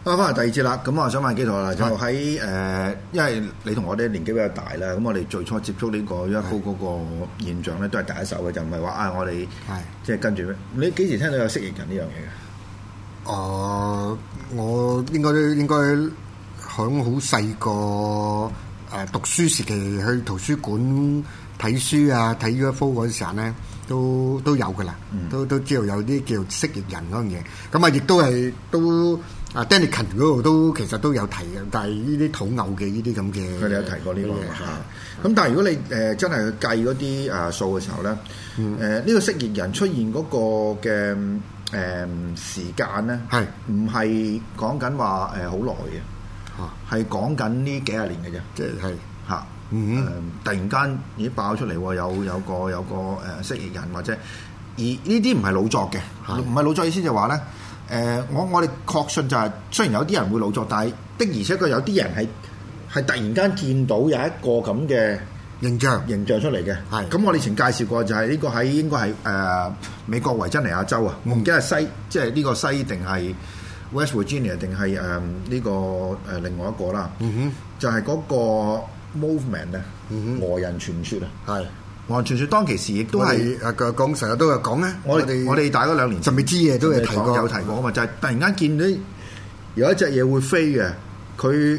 翻嚟第二節啦，咁我想問紀陶啦，就喺因為你同我哋年紀比較大啦，咁我哋最初接觸呢個 UFO 嗰個現象咧，都係第一手嘅，就唔係話我哋即係跟住咩？你幾時聽到有蜥蜴人呢樣嘢嘅？ 我應該響好細個讀書時期去圖書館睇書啊，睇 UFO 嗰陣時候咧，都有噶啦，都知道有啲叫蜥蜴人嗰樣嘢。咁啊，亦都Daniken 嗰度都其實都有提嘅，但係呢啲土偶嘅呢啲咁嘅， 佢哋有提過呢個嚇。咁但係如果你真係去計嗰啲數嘅時候咧，呢個蜥蜴人出現嗰個嘅時間咧，係唔係講緊話好耐嘅？係講緊呢幾廿年嘅啫，即係嚇。突然間已經爆出嚟喎，有個蜥蜴人或者而呢啲唔係老作嘅，唔係老作意思就話咧。我哋確信就係，雖然有啲人會老作，但係的而且確有啲人係突然間見到有一個咁嘅形象出嚟嘅。係咁，我哋以前介紹過就係呢個喺應該係美國維珍尼亞州啊，我唔記得係即係呢個西定係 West Virginia 定係呢個另外一個啦。就係嗰個 movement 啊，俄人傳說啊，係。俄人傳說當其時亦都係講成日都有講咧。我哋大嗰2年甚至知嘢都有提過啊嘛，就係突然間見到有一隻嘢會飛嘅，佢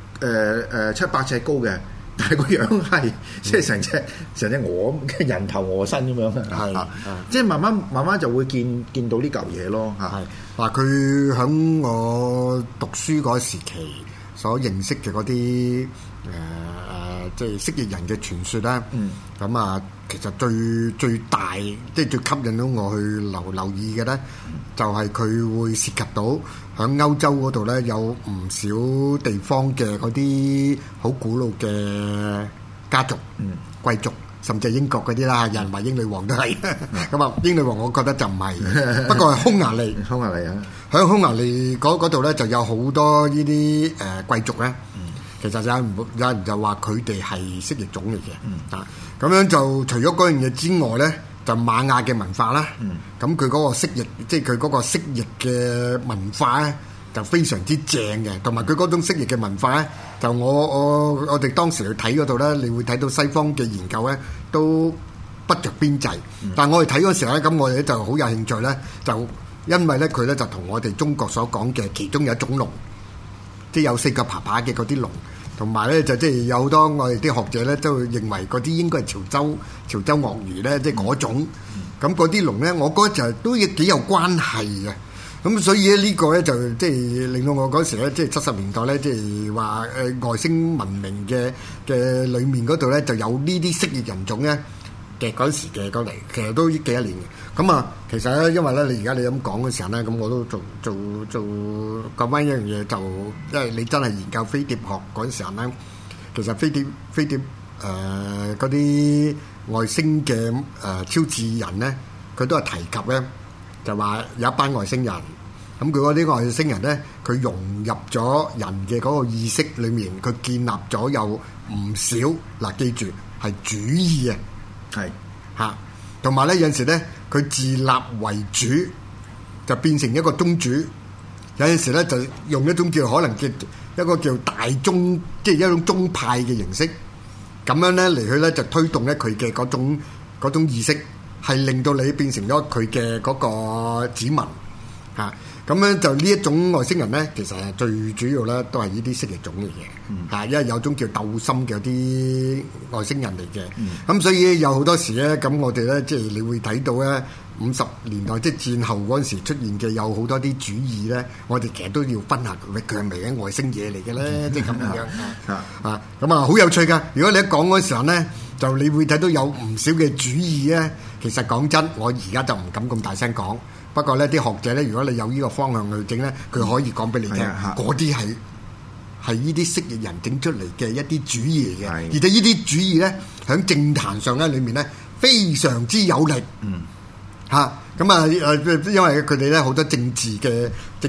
700尺高嘅，但係個樣係即係成隻鵝嘅人頭鵝身咁樣嘅，係即係慢慢就會見到呢嚿嘢咯嚇。嗱，佢響我讀書嗰時期所認識嘅嗰啲即係蜥蜴人嘅傳說啦。咁啊，其實最大即係最吸引到我去留意嘅咧，就係佢會涉及到喺歐洲嗰度咧，有唔少地方嘅嗰啲好古老嘅家族、貴族，甚至係英國嗰啲啦，有人話英女王都係。咁啊，英女王我覺得就唔係，不過係匈牙利。匈牙利啊，喺匈牙利嗰度咧就有好多呢啲貴族咧。其實有人就話佢哋係蜥蜴種嚟嘅，咁樣就除咗嗰樣嘢之外咧，就瑪雅嘅文化啦，咁佢嗰個蜥蜴，即係佢嗰個蜥蜴嘅文化咧，就非常之正嘅，同埋佢嗰種蜥蜴嘅文化咧，就我哋當時去睇嗰度咧，你會睇到西方嘅研究咧都不着邊際，但係我哋睇嗰時候咧，咁我哋就好有興趣咧，就因為咧佢咧就同我哋中國所講嘅其中有一種龍。即係有4腳爬爬嘅嗰啲龍，同埋咧就即係有好多我哋啲學者咧都認為嗰啲應該係潮州鱷魚咧，即係嗰種。咁嗰啲龍咧，我覺得就都幾有關係嘅。咁所以咧呢個咧就即係令到我嗰時咧，即係70年代咧，即係話外星文明嘅裏面嗰度咧就有呢啲蜥蜴人種咧嘅嗰時嘅過嚟，其實都幾多年嘅。咁啊，其實咧，因為咧，你而家你咁講嘅時候咧，咁我都做講翻一樣嘢，就因為你真係研究飛碟學嗰陣時候咧，其實飛碟嗰啲外星嘅超智人咧，佢都係提及咧，就話有一班外星人，咁佢嗰啲外星人咧，佢融入咗人嘅嗰個意識裏面，佢建立咗有唔少嗱，記住係主意啊，係嚇。同埋咧，有陣時咧，佢自立為主，就變成一個宗主；有陣時咧，就用一種可能叫一個叫大宗，即係一種宗派嘅形式，咁樣咧嚟去咧就推動咧佢嘅嗰種意識，係令到你變成咗佢嘅嗰個子民嚇。咁樣就呢一種外星人咧，其實係最主要咧都係呢啲蜥蜴種嚟嘅嚇，因為有種叫鬥心嘅啲外星人嚟嘅。咁所以有好多時咧，咁我哋咧即係你會睇到咧50年代即係戰後嗰陣時出現嘅有好多啲主義咧，我哋其實都要分下佢係咪嘅外星嘢嚟嘅咧，即係咁樣啊。咁啊好有趣㗎！如果你一講嗰時候咧，就你會睇到有唔少嘅主義咧。其實講真，我而家就唔敢咁大聲講。不過咧，啲學者咧，如果你有呢個方向去整咧，佢可以講俾你聽，嗰啲係呢啲蜥蜴人整出嚟嘅一啲主義嚟嘅，而且呢啲主義咧喺政壇上咧裏面咧非常之有力。咁啊因為佢哋咧好多政治嘅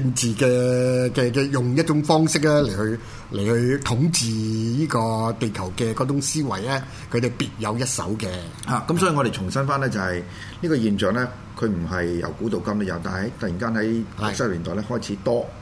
用一種方式咧嚟去統治呢個地球嘅嗰種思維咧，佢哋別有一手嘅。咁所以我哋重申翻咧就係呢個現象咧，佢唔係由古到今都有，但係突然間喺60年代咧開始多，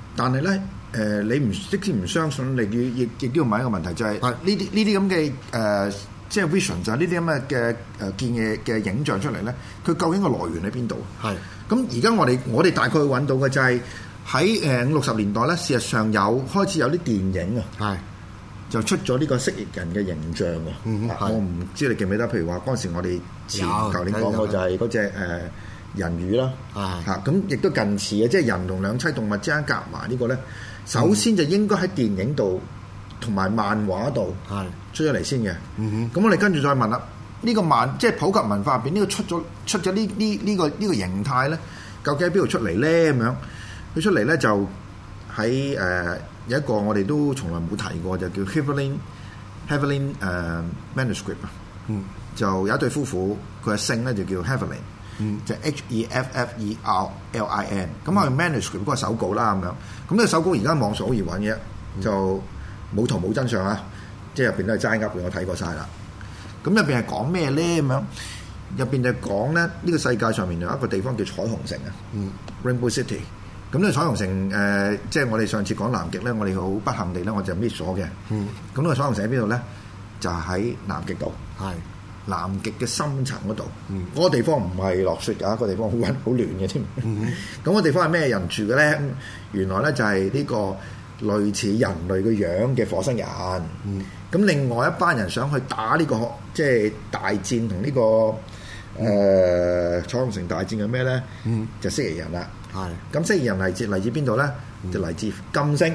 但係咧你即使唔相信，你亦都要問一個問題，就係呢啲咁嘅即係 vision 就係呢啲咁嘅見嘅影像出嚟咧，佢究竟個來源喺邊度？係咁而家我哋大概揾到嘅就係喺50-60年代咧，事實上開始有啲電影啊，就出咗呢個蜥蜴人嘅形象喎。我唔知你記唔記得，譬如話嗰陣時我哋舊年講過就係嗰隻人魚啦，咁亦都近似嘅，即係人同兩棲動物之間夾埋呢個咧，首先就應該喺電影度同埋漫畫度出咗嚟先嘅。咁我哋跟住再問啦，呢個即係普及文化入邊呢個出咗呢個形態咧，究竟喺邊度出嚟咧？咁樣佢出嚟咧就喺有一個我哋都從來冇提過，就叫 Heaviland manuscript 啊。就有一對夫婦，佢嘅姓咧就叫 Heaviland，就 Hefflerlin。咁佢 manuscript 嗰個手稿啦咁樣。咁呢個手稿而家網上好易揾嘅，就冇圖冇真相啊！即係入邊都係齋噏嘅，我睇過晒啦。咁入邊係講咩咧？咁樣入邊就講咧，呢個世界上面有一個地方叫彩虹城啊，Rainbow City。咁呢個彩虹城即係我哋上次講南極咧，我哋好不幸地咧，我就 miss 咗嘅。咁呢個彩虹城喺邊度咧？就喺南極度。南極嘅深層嗰度，嗰個地方唔係落雪㗎，個地方好暖嘅添。咁個地方係咩人住嘅咧？原來咧就係呢個類似人類嘅樣嘅火星人。咁另外一班人想去打呢個即係大戰同呢個彩虹城大戰嘅咩咧？就蜥蜴人啦。咁蜥蜴人嚟自邊度咧？就嚟自金星。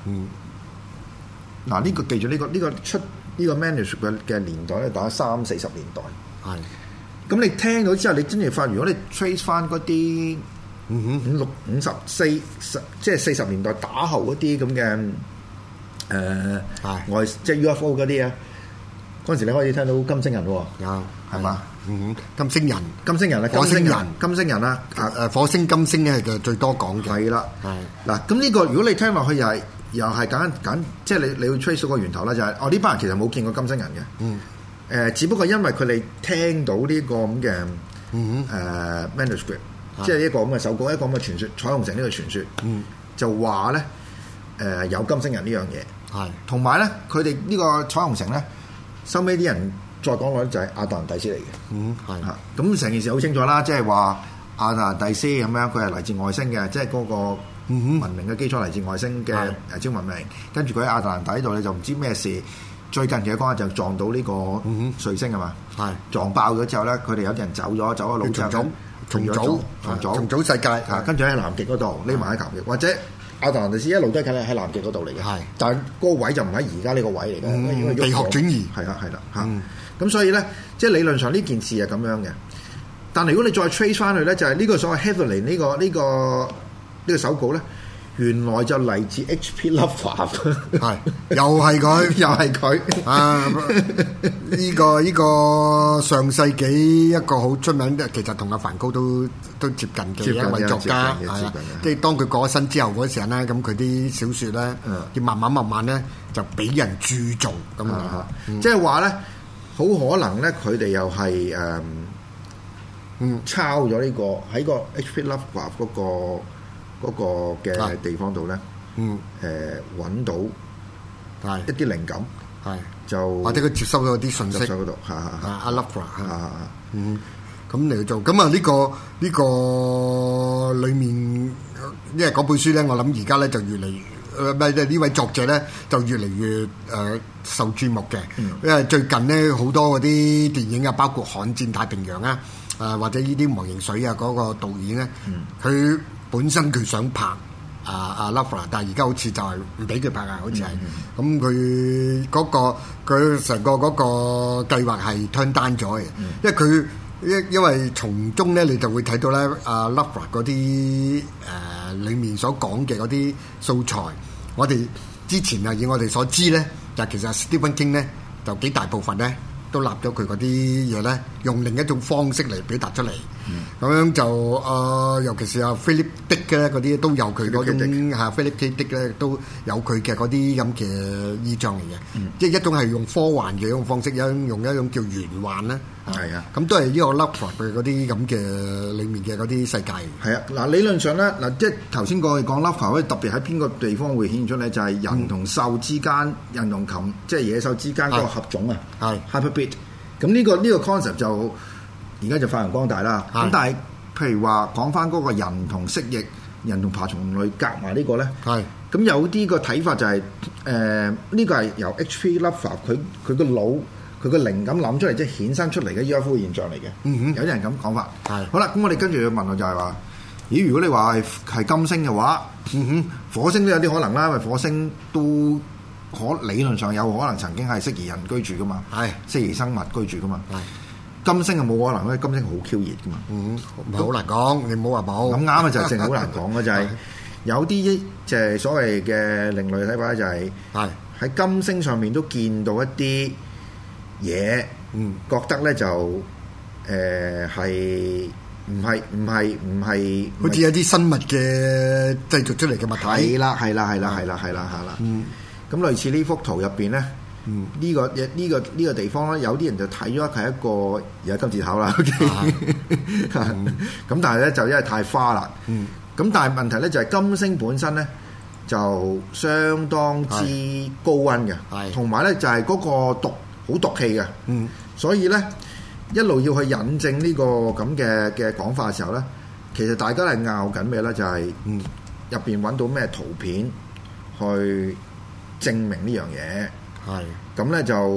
嗱，呢個記住呢個出呢個 manuscript 嘅年代咧，打30-40年代。咁你聽到之後，你真係發現，如果你 trace 翻嗰啲54即係40年代打後嗰啲咁嘅即係 UFO 嗰啲啊，嗰陣時你可以聽到金星人喎，係嘛？金星人啊，火星人啊， 火星金星咧就最多講嘅。 係啦，嗱，咁呢個如果你聽落去又係揀，即係你要 trace 到個源頭啦，就係呢班人其實冇見過金星人嘅，只不過因為佢哋聽到呢個咁嘅manuscript，即係一個咁嘅手稿，一個咁嘅傳說，彩虹城呢個傳說，就話咧有金星人呢樣嘢，同埋咧佢哋呢個彩虹城咧，收尾啲人再講落就係亞特蘭蒂斯嚟嘅，咁成件事好清楚啦，即係話亞特蘭蒂斯咁樣，佢係嚟自外星嘅，即係嗰個。文明嘅基礎嚟自外星嘅超文明，跟住佢喺亞特蘭蒂度，你就唔知咩事。最近嘅講就撞到呢個彗星係嘛？撞爆咗之後咧，佢哋有啲人走咗老走，重組世界，跟住喺南極嗰度匿埋喺南極，或者亞特蘭蒂斯一路都係喺南極嗰度嚟嘅。但係嗰個位就唔喺而家呢個位嚟嘅， 地殼轉移係啦咁所以咧，即係理論上呢件事係咁樣嘅。但係如果你再 trace 翻去咧，就係呢個所謂 Heaviland 呢個手稿咧，原來就嚟自 H.P. Lovecraft， 又係佢啊！呢個上世紀一個好出名，其實同阿梵高都接近嘅一位作家，即係當佢過咗身之後嗰時候咧，咁佢啲小説咧，要慢慢咧就俾人鑄造咁啊！ 即係話咧，好可能咧，佢哋又係抄咗呢個喺個 H.P. Lovecraft 嗰個嘅地方度咧，揾到一啲靈感，就或者佢接收到啲信息嗰度， 阿 Lovecraft，咁嚟做，咁啊呢個裡面，因為嗰本書咧，我諗而家咧就越嚟越呢位作者咧就越嚟越受注目嘅，因為最近咧好多嗰啲電影啊，包括《悍戰太平洋》啊，或者呢啲模型水啊，嗰個導演咧，佢本身佢想拍阿 Lovecraft， 但係而家好似就係唔俾佢拍啊，好似係咁佢嗰個佢成個嗰個計劃係 turn down 咗嘅，因為從中咧你就會睇到咧阿 Lovecraft 嗰啲裡面所講嘅嗰啲素材，我哋之前啊以我哋所知咧，就其實 Stephen King 咧就幾大部分咧都立咗佢嗰啲嘢咧用另一種方式嚟表達出嚟。咁樣就尤其是阿 Philip Dick 咧嗰啲都有佢嗰種嚇 Philip K. Dick 咧都有佢嘅嗰啲咁嘅意象嚟嘅。即係一種係用科幻嘅一種方式，用一種叫玄幻啦。 係啊， 咁都係呢個 Lovecraft 嘅嗰啲咁嘅裡面嘅嗰啲世界。 係啊，嗱理論上咧，嗱即係頭先我哋講 Lovecraft，特別喺邊個地方會顯現出咧，就係人同獸之間，人同禽即係野獸之間嗰個合種啊，係 Hyperbid。咁呢個 concept 就而家就發揚光大啦。咁但係譬如話講翻嗰個人同蜥蜴、人同爬蟲類夾埋呢個咧，係咁有啲個睇法就係呢個係由 H.P. Lovecraft 佢個腦。佢個靈感諗出嚟，即係衍生出嚟嘅 UFO 現象嚟嘅。有啲人咁講法。係好啦，咁我哋跟住要問就係話：咦，如果你話係金星嘅話，火星都有啲可能啦，因為火星都理論上有可能曾經係適宜人居住噶嘛，係適宜生物居住噶嘛。係金星係冇可能，因為金星好 Q 熱噶嘛。好難講，你唔好話冇。咁啱啊，就係正好難講嘅就係有啲即係所謂嘅另類睇法咧，就係喺金星上面都見到一啲嘢，覺得咧就係唔係， 好似有啲生物嘅製造出嚟嘅物體。 係啦。咁類似呢幅圖入邊咧，呢個地方咧，有啲人就睇咗係一個而家金字塔啦。咁但係咧就因為太花啦。咁但係問題咧就係金星本身咧就相當之高溫嘅，同埋咧就係嗰個好毒氣嘅，所以咧一路要去引證呢個咁嘅講法嘅時候咧，其實大家係拗緊咩咧？就係入邊揾到咩圖片去證明呢樣嘢。係咁咧就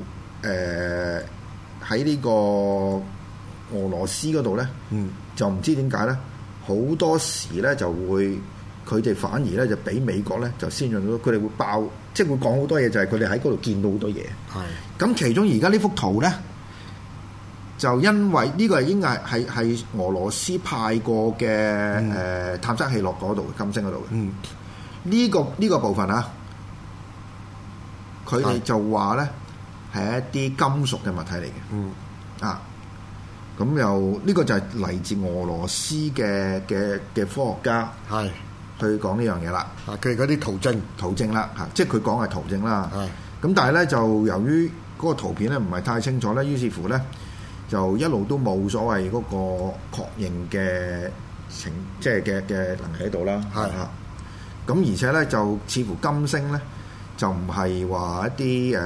喺呢個俄羅斯嗰度咧，就唔知點解咧，好多時咧就會佢哋反而咧就比美國咧就先進到，佢哋會爆。即係會講好多嘢，就係佢哋喺嗰度見到好多嘢。係咁，其中而家呢幅圖咧，就因為呢個係應該係俄羅斯派過嘅探測器落嗰度，金星嗰度嘅。呢個部分啊，佢哋就話咧係一啲金屬嘅物體嚟嘅。咁又呢個就係嚟自俄羅斯嘅科學家。係。去講呢樣嘢啦，佢哋嗰啲圖證啦，即係佢講係圖證啦。咁但係咧就由於嗰個圖片咧唔係太清楚咧，於是乎咧就一路都冇所謂嗰個確認嘅即係嘅能力喺度啦。咁而且咧就似乎金星咧就唔係話一啲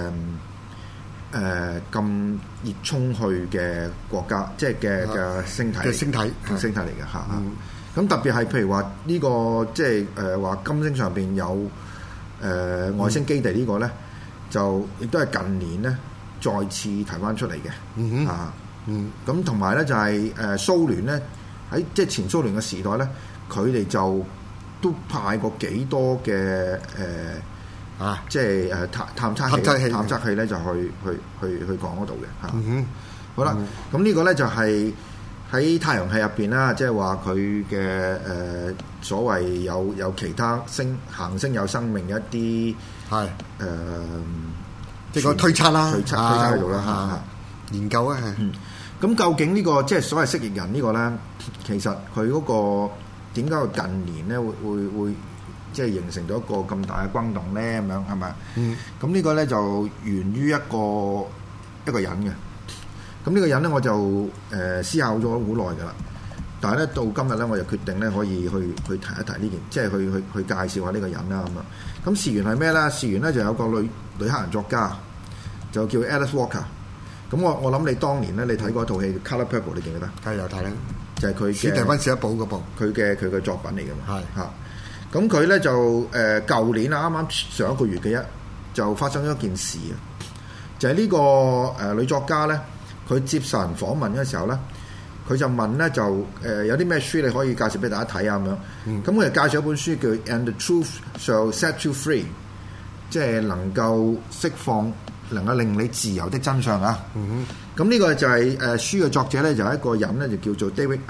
咁熱衷去嘅國家，即係嘅星體嚟嘅嚇。咁特別係譬如話呢個即係話金星上邊有外星基地呢個咧，就亦都係近年咧再次提翻出嚟嘅。咁同埋咧就係蘇聯咧喺即係前蘇聯嘅時代咧，佢哋就都派過幾多嘅即係探測器咧就去講嗰度嘅。好啦，咁呢個咧就係喺太陽系入邊啦，即係話佢嘅所謂有其他行星有生命嘅一啲即係個推測啦，推測喺度啦，研究啊。咁究竟呢個即係所謂蜥蜴人呢個咧，其實佢嗰個點解佢近年咧會即係形成咗一個咁大嘅轟動咧？咁樣係咪？咁呢個咧就源於一個人嘅。咁呢個人咧，我就思考咗好耐㗎啦。但係咧，到今日咧，我就決定咧，可以去提一提呢件，即係去介紹下呢個人啦咁啊。咁事緣係咩咧？事緣咧就有個女黑人作家，就叫 Alice Walker。咁我諗你當年咧，你睇過一套戲《Color Purple》，你記唔記得？係有睇啦，就係佢嘅史蒂芬史匹堡嗰部，佢嘅作品嚟㗎嘛。係嚇。咁佢咧就舊年啊，啱啱上一個月嘅就發生咗一件事啊，就係呢個女作家咧。佢接受人訪問嘅時候咧，佢就問咧就有啲咩書你可以介紹俾大家睇啊咁樣。咁佢就介紹一本書叫《And the Truth Shall Set You Free》，即係能夠釋放、能夠令你自由的真相啊。咁呢個就係書嘅作者咧，就係一個人咧，就叫做 David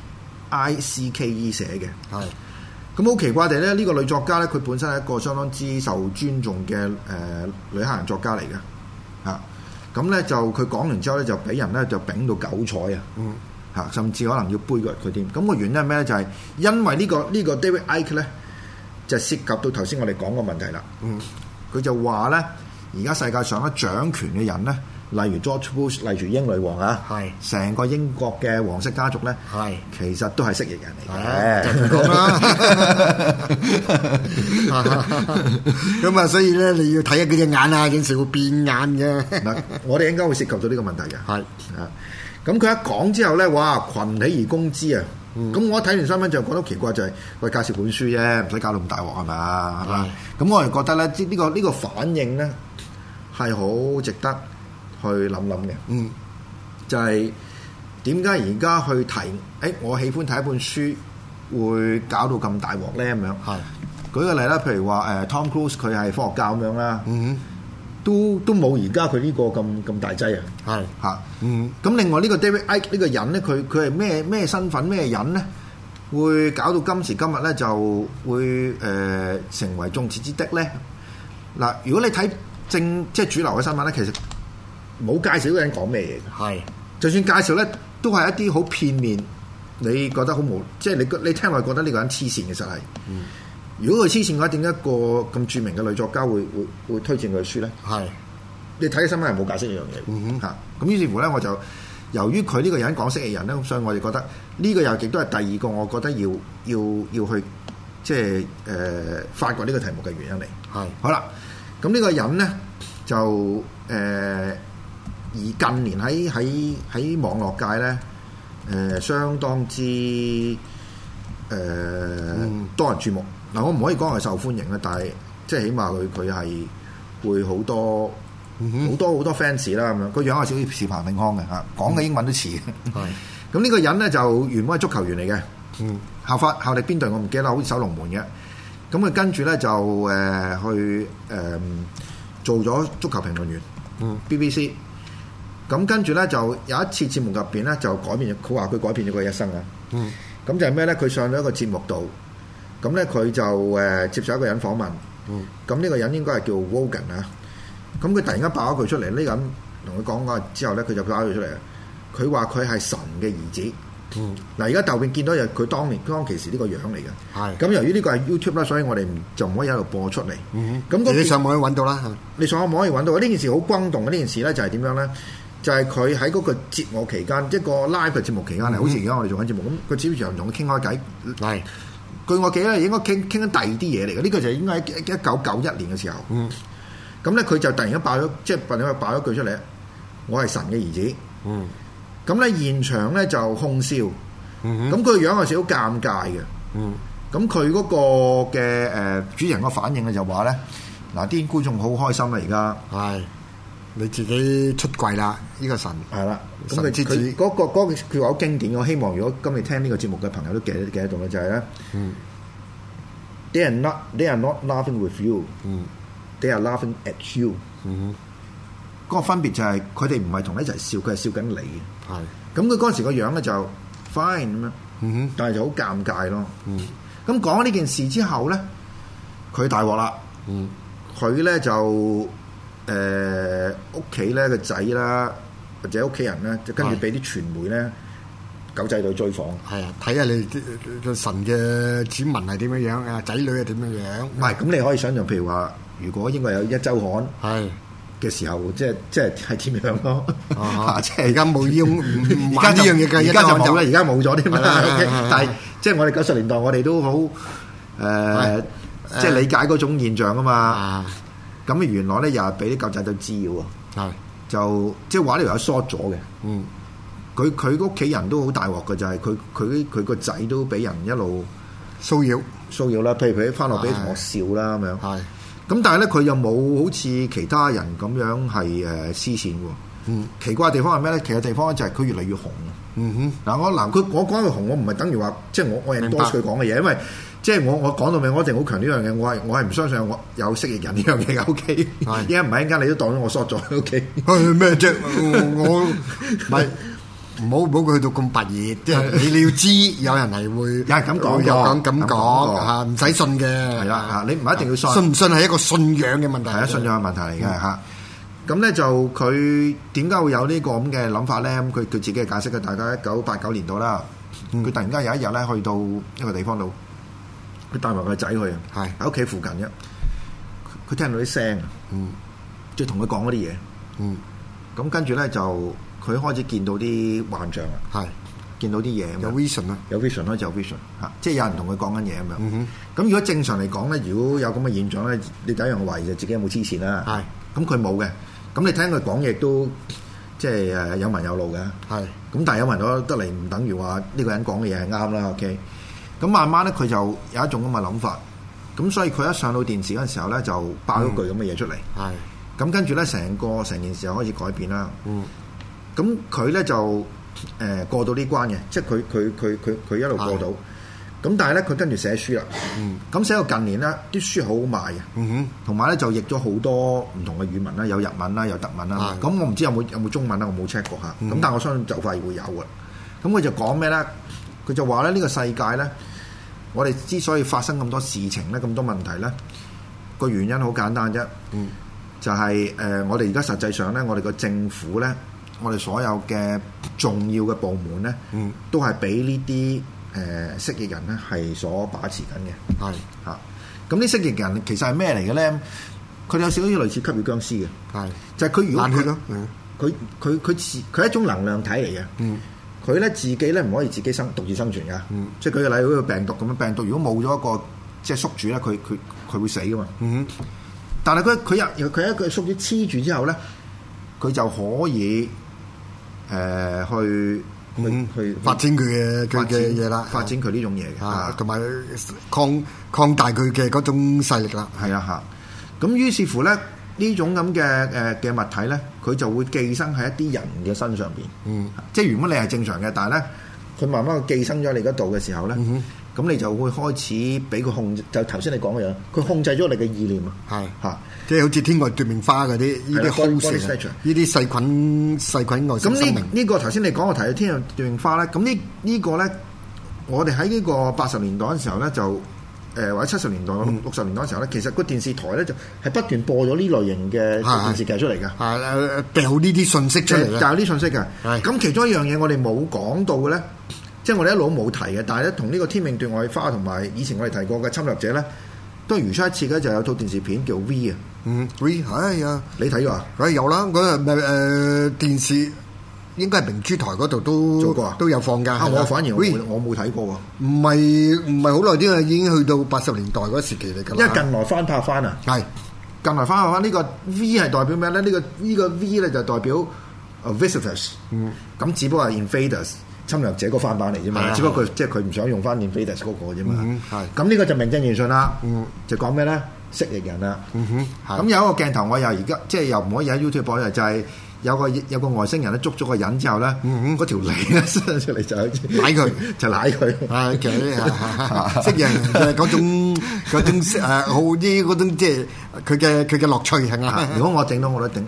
Icke 寫嘅。係。咁好奇怪地咧，呢個女作家咧，佢本身係一個相當之受尊重嘅女黑人作家嚟嘅。嚇。 咁咧就佢講完之後咧，就俾人咧就丙到九彩啊！嚇，甚至可能要杯葛佢添。咁個原因係咩咧？就係因為呢個 David Icke 咧，就涉及到頭先我哋講個問題啦。佢就話咧，而家世界上咧掌權嘅人咧，例如 George Bush， 例如英女王啊，成個英國嘅皇室家族咧，其實都係蜥蜴人嚟嘅。 就咁啦。咁啊，所以咧你要睇下佢隻眼啊，有時會變眼嘅。 嗱，我哋應該會涉及到呢個問題嘅。係啊。咁佢一講之後咧，哇！群起而攻之啊！咁我睇完新聞就覺得奇怪，就係喂介紹本書啫，唔使搞到咁大鑊係嘛？係嘛？咁我係覺得咧，呢個反應咧係好值得去諗諗嘅。就係點解而家去提？我喜歡睇一本書，會搞到咁大鑊咧咁樣。係舉個例啦，譬如話Tom Cruise 佢係科學家咁樣啦。都冇而家佢呢個咁大劑啊！係嚇，咁另外呢個 David Icke 呢個人咧，佢係咩身份咩人咧？會搞到今時今日咧，就會成為眾矢之的咧。嗱，如果你睇即係主流嘅新聞咧，其實冇介紹呢個人講咩嘢嘅。係，就算介紹咧，都係一啲好片面，你覺得好無，即係你聽落覺得呢個人黐線嘅實係。如果佢黐線嘅話，點解一個咁著名嘅女作家會推薦佢嘅書咧？係，你睇新聞係冇解釋呢樣嘢嚇。咁於是乎咧，我就由於佢呢個人講蜥蜴人咧，所以我哋覺得呢個又亦都係第二個我覺得要去即係發掘呢個題目嘅原因嚟。係，好啦，咁呢個人咧就而近年喺網絡界咧相當之多人注目。嗱，我唔可以講係受歡迎啦，但係即係起碼佢係會好多fans 啦咁樣。個樣係少少似彭定康嘅嚇，講嘅英文都似嘅。咁呢個人咧就原本係足球員嚟嘅，效力邊隊我唔記得啦，好似守龍門嘅。咁佢跟住咧就去做咗足球評論員，BBC。咁跟住咧就有一次節目入邊咧就改變咗，佢話佢改變咗佢一生啊。咁就係咩咧？佢上咗一個節目度。咁咧佢就接受一個人訪問，咁呢個人應該係叫 Wogan 啊。咁佢突然間爆咗佢出嚟，呢個人同佢講過之後咧，佢就爆咗佢出嚟。佢話佢係神嘅兒子。嗱，而家後邊見到佢當其時呢個樣嚟嘅。係。咁由於呢個係 YouTube 啦，所以我哋就唔可以喺度播出嚟。咁你上網可以揾到啦。 你上網可以揾到。呢件事好轟動嘅，呢件事咧就係點樣咧？就係佢喺嗰個節目期間，一個 live 嘅節目期間好似而家我哋做緊節目咁，佢主持人同佢傾開偈。係。據我記得應該傾緊第二啲嘢嚟嘅，呢個就應該喺1991年嘅時候。咁咧佢就突然間爆咗，即係爆咗句出嚟，我係神嘅兒子。咁咧現場咧就空笑。咁佢個樣係少尷尬嘅。咁佢嗰個嘅主持人個反應咧就話咧，嗱啲觀眾好開心啦而家。係。你自己出櫃啦，呢個神係啦。咁佢嗰個句話好經典，我希望如果今日聽呢個節目嘅朋友都記得到嘅就係咧，They are not laughing with you，they are laughing at you。嗰個分別就係佢哋唔係同你一齊笑，佢係笑緊你嘅。係。咁佢嗰陣時個樣咧就 fine 咁樣，但係就好尷尬咯。咁講呢件事之後咧，佢大鑊啦。佢咧就屋企咧個仔啦，或者屋企人咧，就跟住俾啲傳媒咧狗仔隊追訪。係啊，睇下你個神嘅子民係點樣樣啊，仔女係點樣樣。唔係，咁你可以想象，譬如話，如果應該有一週刊係嘅時候，即係點樣咯？即係而家冇用，而家呢樣嘢嘅，而家就冇啦，而家冇咗添啦。但係即係我哋90年代，我哋都好即係理解嗰種現象啊嘛。咁原來咧又係俾啲狗仔隊滋擾喎，就即係話呢條友 short 咗嘅。佢屋企人都好大鑊嘅，就係佢個仔都俾人一路騷擾啦。譬如佢翻落俾同學笑啦咁樣。咁但係咧佢又冇好似其他人咁樣係黐線喎。奇怪嘅地方係咩咧？奇怪嘅地方就係佢越嚟越紅。嗱我講佢紅，我唔係等於話即係我係多佢講嘅嘢，因為即係我講到明，我一定好強呢樣嘢。我係唔相信我有蜥蜴人呢樣嘢嘅。O K，依家唔係一陣間你都當咗我 short 咗。O K，咩啫？我唔係唔好去到咁白熱，即係你要知有人係會有人咁講，有咁講嚇，唔使信嘅。係啦嚇，你唔係一定要信。信唔信係一個信仰嘅問題。係啊，信仰嘅問題嚟嘅嚇。 咁咧就佢點解會有呢個咁嘅諗法咧？咁佢自己嘅解釋嘅，大概1989年度啦。佢突然間有一日咧，去到一個地方度，佢帶埋個仔去，喺屋企附近啫。佢聽到啲聲，即係同佢講嗰啲嘢。咁跟住咧就佢開始見到啲幻象啊，見到啲嘢。 有 vision 啊， 有 vision 咯，就有 vision 嚇，即係有人同佢講緊嘢咁樣。咁如果正常嚟講咧，如果有咁嘅現象咧，你第一樣懷疑就自己有冇黐線啦。咁佢冇嘅。咁你聽佢講嘢都即係有文有路嘅。咁但係有文咗得嚟，唔等於話呢個人講嘅嘢係啱啦。OK。咁慢慢咧，佢就有一種咁嘅諗法。咁所以佢一上到電視嗰陣時候咧，就爆咗句咁嘅嘢出嚟。咁跟住咧，成件事就開始改變啦。咁佢咧就過到呢關嘅，即係佢一路過到。咁但係咧，佢跟住寫書啦。咁寫到近年咧，啲書好好賣嘅。同埋咧就譯咗好多唔同嘅語文啦，有日文啦，有德文啦。咁我唔知有冇中文啦，我冇 check 過嚇。咁但係我相信就快會有嘅。咁佢就講咩咧？佢就話咧，呢個世界咧，我哋之所以發生咁多事情咧，咁多問題咧，個原因好簡單啫。就係我哋而家實際上咧，我哋個政府咧，我哋所有嘅重要嘅部門咧，都係俾呢啲蜥蜴人咧係所把持緊嘅。咁啲蜥蜴人其實係咩嚟嘅咧？佢哋有少少類似吸血僵屍嘅。就係佢如果冷血咯。 佢係一種能量體嚟嘅。佢咧自己咧唔可以自己獨自生存㗎。即係舉個例，好似病毒咁樣，病毒如果冇咗一個即係宿主咧，佢會死㗎嘛。但係佢一個宿主黐住之後咧，佢就可以去發展佢嘅嘢啦， 發展佢呢種嘢嘅， 同埋擴大佢嘅嗰種勢力啦。 咁於是乎咧，呢種咁嘅物體咧，佢就會寄生喺一啲人嘅身上邊。即係原本你係正常嘅，但係咧，佢慢慢寄生咗你嗰度嘅時候咧，咁你就會開始俾佢控制。就頭先你講嘅樣，佢控制咗你嘅意念啊。 即係好似天外奪命花嗰啲呢啲 host 呢啲細菌外星生命。 呢個頭先你講嘅提到天外奪命花咧，咁呢個咧，我哋喺呢個80年代嘅時候咧，就或者70年代、60年代嘅時候咧，其實個電視台咧就係不斷播咗呢類型嘅電視劇出嚟嘅， 掉呢啲信息出嚟嘅， 掉啲信息嘅。咁其中一樣嘢我哋冇講到嘅咧，即係我哋一路冇提嘅，但係咧同呢個天命奪外花同埋以前我哋提過嘅侵略者咧，都係如出一轍嘅，就有套電視片叫 V 啊。 V 係啊， 你睇咗啊？ 有啦，嗰日電視應該係明珠台嗰度都做過，都有放㗎。 我反而我冇睇過喎。 唔係好耐啲啊，已經去到80年代嗰時期嚟㗎啦。 因為近來翻拍翻啊，近來翻拍翻呢個 V 係代表咩咧？呢個 V 咧就代表 visitors。咁只不過係 invaders 侵略者個翻版嚟啫嘛。只不過即係佢唔想用翻 invaders 嗰個啫嘛。咁呢個就名正言順啦。就講咩咧？蜥蜴人啦。咁有一個鏡頭，我又而家即係又唔可以喺 YouTube 播嘅，就係有個外星人咧捉咗個人之後咧，嗰條脷咧伸出嚟就好似舐佢，就舐佢。 其實蜥蜴人嘅嗰種好啲嗰種即係佢嘅樂趣係嘛？ 如果我整到我都頂。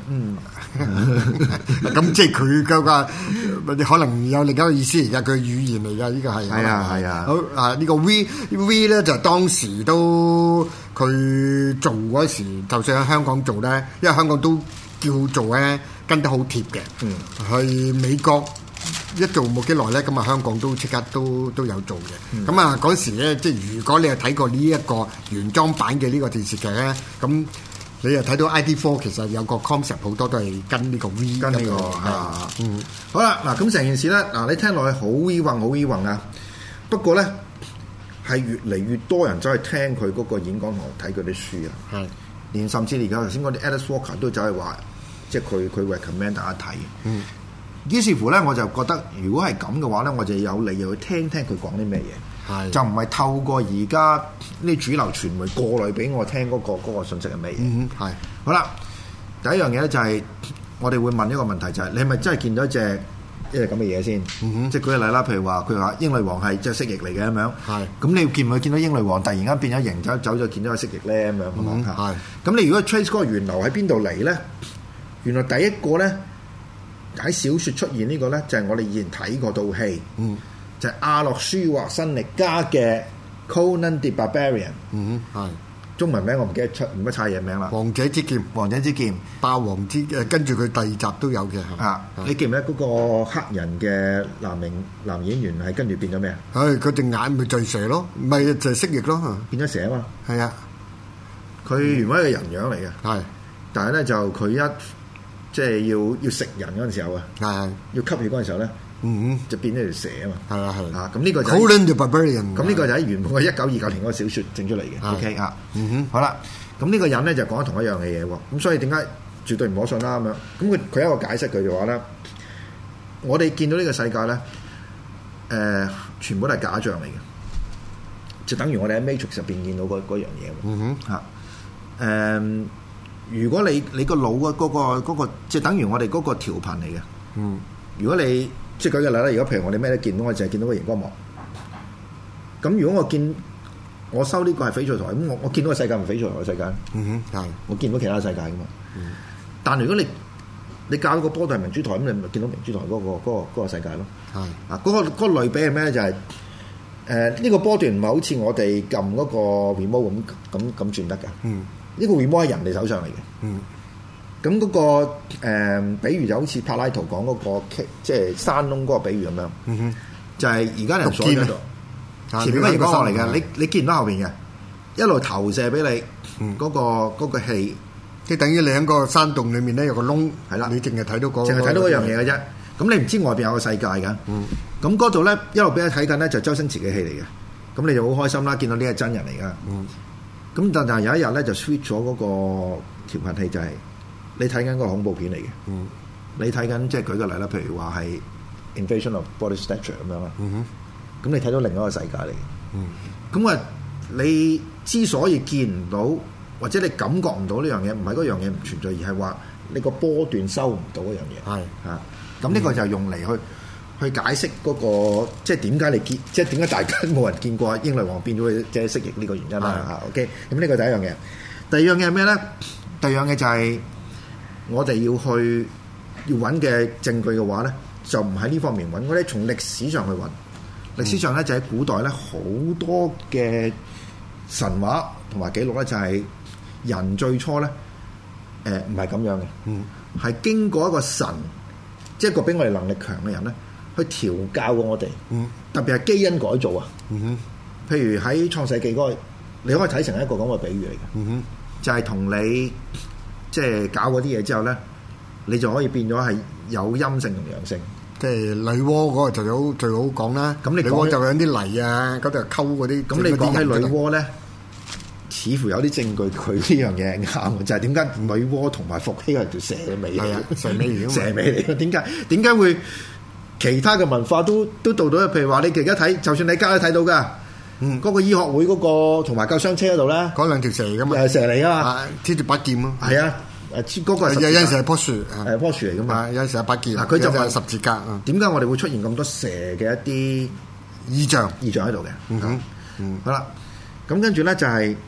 咁即係佢嗰個可能有另一個意思嚟㗎，佢語言嚟㗎，呢個係。 係啊。 好呢個 V 咧就當時都佢做嗰時，就算喺香港做咧，因為香港都叫做咧跟得好貼嘅。去美國一做冇幾耐咧，咁啊香港都即刻都有做嘅。咁啊嗰時咧，即係如果你係睇過呢一個原裝版嘅呢個電視劇咧，咁你又睇到 ID4 其實有個 concept 好多都係跟呢個 V 跟呢個好啦，嗱咁成件事咧，嗱你聽落去好 V 宏好 V 宏啊，不過咧係越嚟越多人走去聽佢嗰個演講同睇佢啲書啊，連甚至而家頭先嗰啲 Alice Walker 都走去話，即係佢 recommend 大家睇。於是乎咧，我就覺得如果係咁嘅話咧，我就有理由去聽佢講啲咩嘢，就唔係透過而家呢主流傳媒過濾俾我聽嗰個信息係咩嘢。好啦，第一樣嘢咧就係我哋會問一個問題，就係你係咪真係見到一隻咁嘅嘢先？即係舉個例啦，譬如話佢話英女王係隻蜥蜴嚟嘅咁樣，咁你見唔見到英女王突然間變咗形走咗見到個蜥蜴咧咁樣？咁你如果 trace 嗰個源流喺邊度嚟咧？原來第一個咧喺小説出現呢個咧，就係我哋以前睇過套戲，就係阿諾舒華辛力加嘅 Conan the Barbarian。 中文名我唔記得唔得猜嘢名啦。 王者之劍， 王者之劍， 霸王之跟住佢第二集都有嘅。 你記唔記得嗰個黑人嘅男演員係跟住變咗咩啊？ 佢隻眼咪就係蛇咯，唔係就係蜥蜴咯， 變咗蛇啊嘛。係啊，佢原本係個人樣嚟嘅。係，但係咧就佢一即係要食人嗰陣時候啊，要吸血嗰陣時候咧。就變咗條蛇啊嘛，係啊係啊，咁呢個就咁呢個就喺原本嘅1929年嗰個小説整出嚟嘅。OK 啊，好啦，咁呢個人咧就講同一樣嘅嘢喎，咁所以點解絕對唔可信啦咁樣？咁佢有一個解釋，佢就話咧，我哋見到呢個世界咧，全部都係假象嚟嘅，就等於我哋喺 Matrix 入邊見到嗰樣嘢。如果你個腦嗰個即係等於我哋嗰個調頻嚟嘅。如果你即係舉個例啦，如果譬如我哋咩都見到，我淨係見到個熒光幕。咁如果我收呢個係翡翠台，咁我見到個世界唔係翡翠台嘅世界。係。我見到其他世界噶嘛。但如果你教個波台係明珠台，咁你咪見到明珠台嗰個世界咯。係。啊，嗰個類比係咩咧？就係呢個波段唔係好似我哋撳嗰個 remote 咁轉得㗎。呢個 remote 係人哋手上嚟嘅。咁嗰個比喻就好似柏拉圖講嗰個即係山窿嗰個比喻咁樣，就係而家人鎖喺度，前面嗰個熒光幕嚟嘅，你見唔到後邊嘅，一路投射俾你嗰個氣， 即係等於你喺個山洞裡面咧有個窿，係啦，你淨係睇到淨係睇到嗰樣嘢嘅啫。咁你唔知外邊有個世界㗎。咁嗰度咧一路俾你睇緊咧就周星馳嘅戲嚟嘅，咁你就好開心啦，見到呢係真人嚟㗎。咁但係有一日咧就 switch 咗嗰個調頻器，就係你睇緊個恐怖片嚟嘅。你睇緊即係舉個例啦，譬如話係 Invasion of Body Snatcher 咁樣啦。咁你睇到另一個世界嚟嘅。咁啊，你之所以見唔到或者你感覺唔到呢樣嘢，唔係嗰樣嘢唔存在，而係話你個波段收唔到嗰樣嘢。係啊，咁呢個就用嚟去解釋嗰個即係點解你見，即係點解大家冇人見過英女王變咗即係蜥蜴呢個原因啦。OK，咁呢個第一樣嘢。第二樣嘢係咩咧？第二樣嘢就係我哋要揾嘅證據嘅話咧，就唔喺呢方面揾，我哋從歷史上去揾。歷史上咧就喺古代咧好多嘅神話同埋記錄咧，就係人最初咧唔係咁樣嘅，係經過一個神，即係一個比我哋能力強嘅人咧，去調教過我哋。特別係基因改造啊。譬如喺創世紀嗰個，你可以睇成一個咁嘅比喻嚟嘅，就係同你即係搞嗰啲嘢之後咧，你就可以變咗係有陰性同陽性。 即係女媧嗰個就最好講啦。咁你講就有啲泥啊，嗰度溝嗰啲。咁你講起女媧咧，似乎有啲證據佢呢樣嘢係啱嘅，就係點解女媧同埋伏羲係條蛇尾？係啊，蛇尾嚟。蛇尾嚟。點解會其他嘅文化都到到？譬如話你而家睇，就算你而家都睇到㗎。嗰個醫學會嗰個同埋救傷車嗰度咧，嗰兩條蛇㗎嘛，蛇嚟啊嘛，黐住把劍咯。係啊。嗰個有陣時係棵樹，係棵樹嚟噶嘛。有陣時係把劍，佢就係十字架。點解我哋會出現咁多蛇嘅一啲異象喺度嘅？好啦，咁跟住咧就係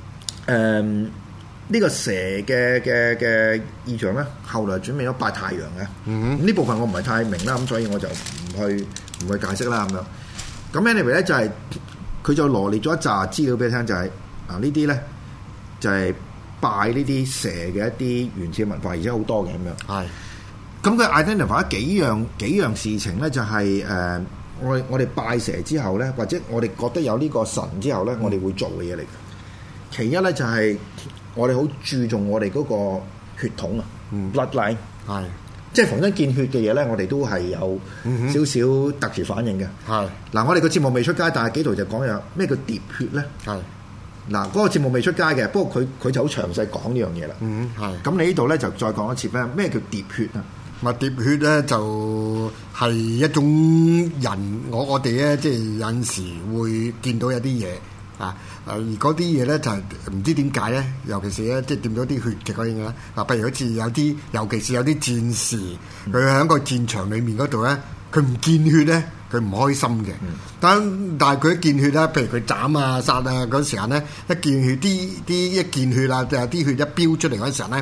呢個蛇嘅異象咧，後來轉變咗拜太陽嘅。咁呢部分我唔係太明啦，咁所以我就唔去解釋啦咁樣。咁 anyway 咧就係佢就羅列咗一紮資料俾你聽，就係呢啲咧就係拜呢啲蛇嘅一啲原始文化，而且好多嘅咁樣。係，咁佢 identify 咗幾樣事情咧，就係我哋拜蛇之後咧，或者我哋覺得有呢個神之後咧，我哋會做嘅嘢嚟。其一咧就係我哋好注重我哋嗰個血統啊，bloodline。係，即係逢親見血嘅嘢咧，我哋都係有少少特殊反應嘅。係，嗱，我哋個節目未出街，但係紀陶就講有咩叫喋血咧？係。嗱，嗰個節目未出街嘅，不過佢就好詳細講呢樣嘢啦。係。咁你呢度咧就再講一次咩叫喋血啊？咪喋血咧就係一種人，我哋咧即係有陣時會見到有啲嘢啊，而嗰啲嘢咧就係唔知點解咧，尤其是咧即係掂到啲血嘅嗰樣嘢。嗱，譬如好似有啲，尤其是有啲戰士，佢喺個戰場裡面嗰度咧，佢唔見血咧，佢唔開心嘅。但係佢一見血咧，譬如佢斬啊殺啊嗰時間咧，一見血啲一見血啊，就係啲血一飆出嚟嗰時候咧，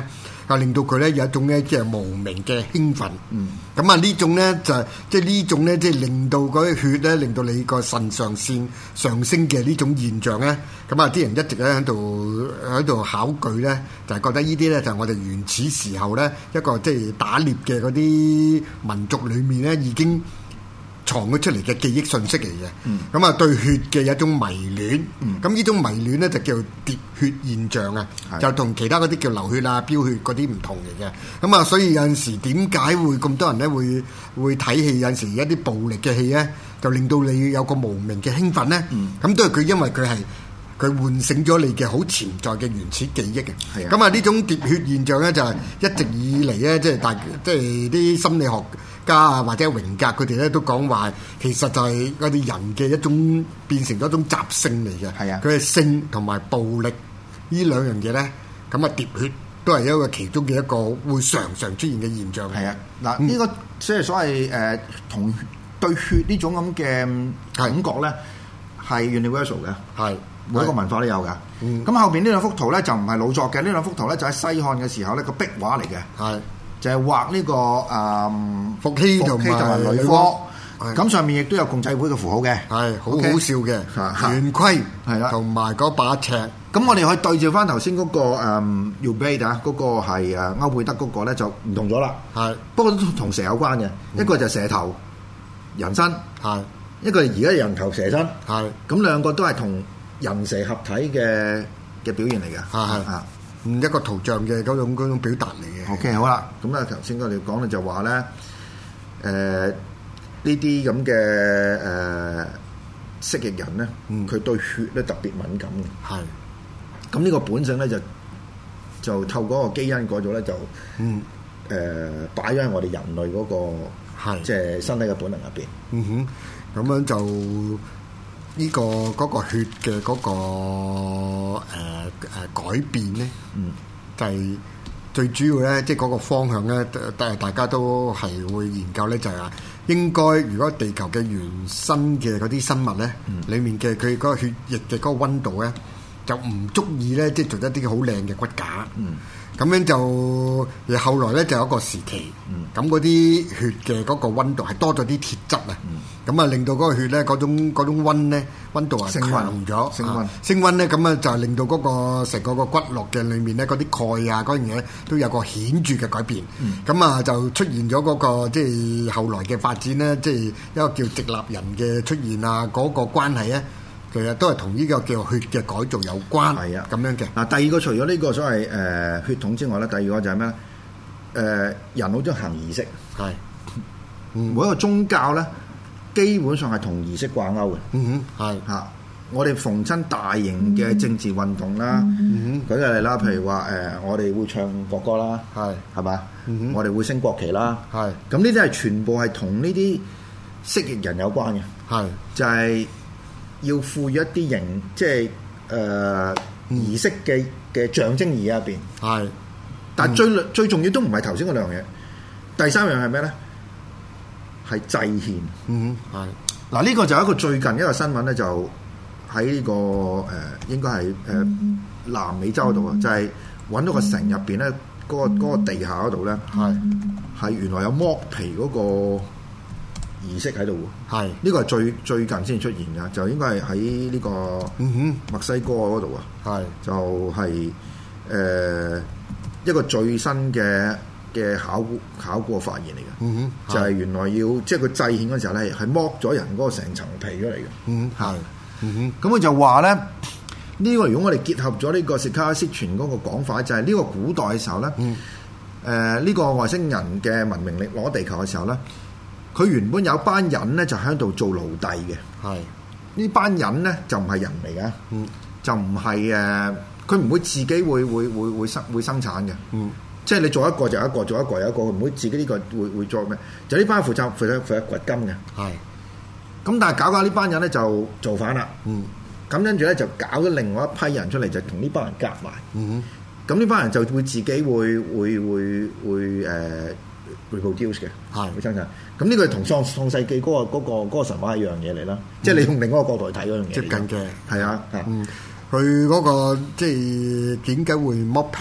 啊令到佢咧有一種咧即係無名嘅興奮。咁啊呢種咧就即係呢種咧即係令到嗰啲血咧令到你個腎上腺上升嘅呢種現象咧，咁啊啲人一直咧喺度考據咧，就係覺得呢啲咧就係我哋原始時候咧一個即係打獵嘅嗰啲民族裏面咧已經藏咗出嚟嘅記憶信息嚟嘅。咁啊對血嘅一種迷戀，咁呢種迷戀咧就叫喋血現象啊，就同其他嗰啲叫流血啊、飆血嗰啲唔同嚟嘅。咁啊所以有陣時點解會咁多人咧會睇戲，有陣時一啲暴力嘅戲咧，就令到你有個無名嘅興奮咧。咁都係佢因為佢喚醒咗你嘅好潛在嘅原始記憶嘅。咁啊呢種喋血現象咧就係一直以嚟咧即係啲心理學家啊或者榮格佢哋咧都講話，其實就係嗰啲人嘅一種變成咗一種習性嚟嘅。係啊，佢係性同埋暴力呢兩樣嘢咧，咁啊喋血都係一個其中嘅一個會常常出現嘅現象。係啊， 嗱呢個即係所謂同對血呢種咁嘅感覺咧係 universal 嘅。係。每一個文化都有㗎。咁後邊呢兩幅圖咧就唔係老作嘅，呢兩幅圖咧就喺西漢嘅時候咧個壁畫嚟嘅。係就係畫呢個伏羲同埋女媧。 咁上面亦都有共濟會嘅符號嘅。係好好笑嘅圓規係啦，同埋嗰把尺。咁我哋可以對照翻頭先嗰個Ubaid 啊，嗰個係歐貝德嗰個咧就唔同咗啦。係不過都同蛇有關嘅，一個就蛇頭人身，係一個而家人頭蛇身，係咁兩個都係同人蛇合體嘅表現嚟嘅。係一個圖像嘅嗰種表達嚟嘅。OK 好啦，咁咧頭先我哋講咧就話咧呢啲咁嘅蜥蜴人咧，佢對血咧特別敏感嘅。係咁呢個本性咧就透過個基因改咗咧就擺咗喺我哋人類嗰個即係身體嘅本能入邊。咁樣就呢個嗰個血嘅嗰個改變咧，就係最主要咧，即係嗰個方向咧，大家都係會研究咧，就係話應該如果地球嘅原生嘅嗰啲生物咧，裡面嘅佢嗰個血液嘅嗰個溫度咧，就唔足以咧，即係做一啲好靚嘅骨架。咁樣就後來咧就有一個時期，咁嗰啲血嘅嗰個溫度係多咗啲鐵質啊，咁啊令到嗰個血咧嗰種溫度啊強咗，升溫咧咁啊就令到嗰個成個骨骼嘅裏面咧嗰啲鈣啊嗰樣嘢都有個顯著嘅改變，咁啊就出現咗嗰個即係後來嘅發展咧，即係一個叫直立人嘅出現啊，嗰個關係咧。其實都係同呢個叫血嘅改造有關，係啊咁樣嘅。嗱，第二個除咗呢個所謂血統之外咧，第二個就係咩咧？人好中意行儀式，係每一個宗教咧，基本上係同儀式掛鈎嘅。係嚇。我哋逢親大型嘅政治運動啦，舉個例啦，譬如話我哋會唱國歌啦，係嘛？我哋會升國旗啦，係。咁呢啲係全部係同呢啲蜥蜴人有關嘅，係就係。要賦予一啲形，即係儀式嘅象徵意義入邊。係，但係最重要都唔係頭先嗰兩樣嘢。第三樣係咩咧？係祭獻。係。嗱呢個就係一個最近一個新聞咧，就喺呢個應該係南美洲度啊，就係揾到個城入邊咧，嗰個地下嗰度咧，係原來有剝皮嗰個儀式喺度喎，係呢個係最近先出現㗎，就應該係喺呢個墨西哥嗰度啊，係就係一個最新嘅考古發現嚟嘅，就係原來要即係佢祭獻嗰時候咧，係剝咗人嗰個成層皮出嚟嘅，係，咁佢就話咧呢個如果我哋結合咗呢個史卡斯傳嗰個講法，就係呢個古代嘅時候咧，呢個外星人嘅文明力攞地球嘅時候咧。佢原本有班人咧就喺度做奴隸嘅，係呢班人咧就唔係人嚟嘅，就唔係佢唔會自己會生產嘅，即係你做一個就一個，做一個有一個，唔會自己呢個會做咩？就呢班負責掘金嘅，係。咁但係搞呢班人咧就造反啦，咁跟住咧就搞咗另外一批人出嚟，就同呢班人夾埋，咁呢班人就會自己會reproduce 嘅，係會生產。咁呢個係同創世紀嗰個神話一樣嘢嚟啦。即係你用另一個角度去睇嗰樣嘢。接近嘅，係啊，佢嗰個即係點解會剝皮？